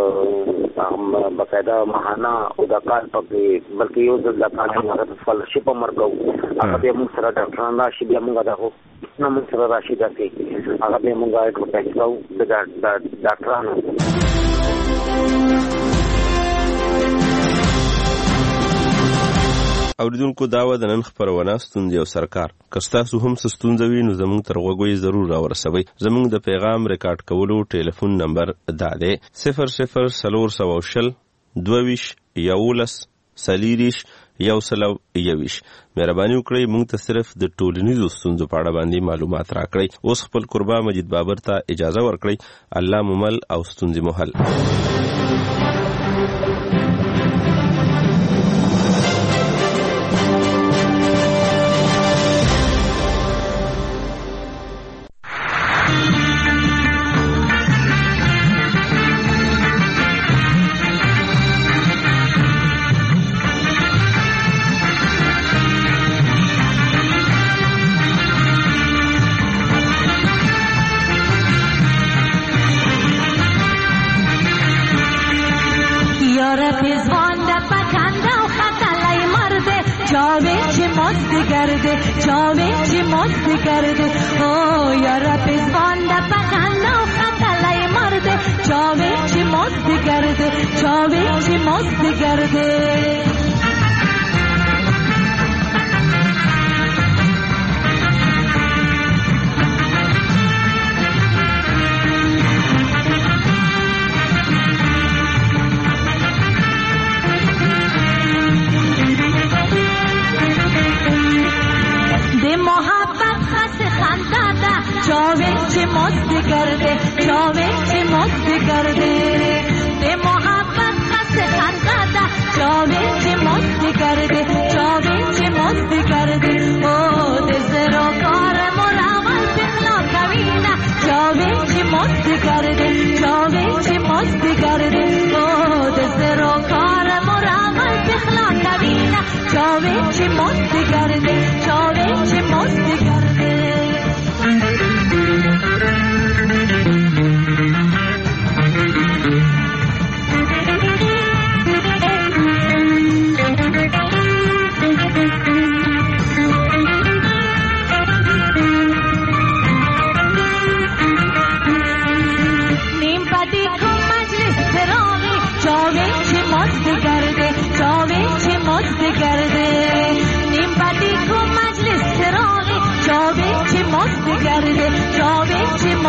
موږ بقاعده ماهانه او د کال په بلکې یو ځل د کال هغه سکالرشپ هم ورکو هغه به موږ سره ډاکټران راشي بیا موږ دغه نو موږ سره راشي دا چې هغه به موږ ایډورټایز کوو د ډاکټرانو. اوریدونکو داوا د نن خبرونه ستونزې او سرکار کستاسو هم ستونزې وي نو زموږ تر غوږی ضرور راورسوي. زموږ د پیغام ریکارډ کولو ټلیفون نمبر دا دی 0040 22 11 سلیریش یو سلو یویش. مهرباني وکړئ موږ ته صرف د ټولنیزو ستونزو په اړه باندې معلومات راکړئ. اوس خپل قربا مجید بابر ته اجازه ورکړئ. الله ممل او ستونزې محل.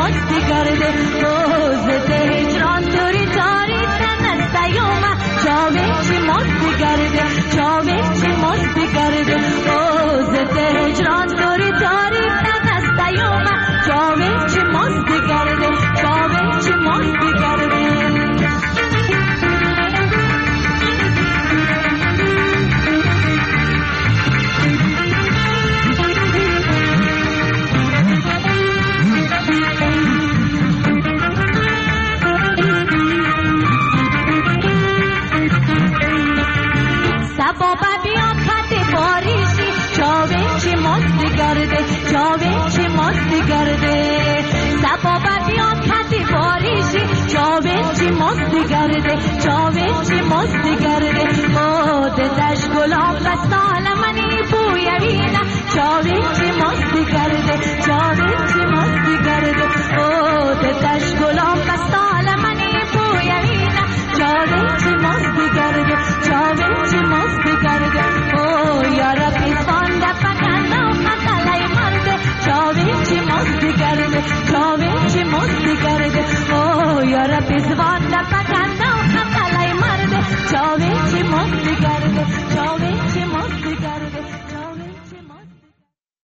مستی گرده روز هجران دوری تاری تنستیوم چاوه چی مستی گرده چاوه چی مستی گرده روز هجران دوری تاری تنستیوم چاوه چی مستی گرده چاوه چی مستی گرده بابا بیا خط باریشی چاوه چی مستی گرده چاوه چی مستی گرده بابا بیا خط باریشی چاوه چی مستی گرده چاوه چی مستی گرده خود دش گلاب بستال من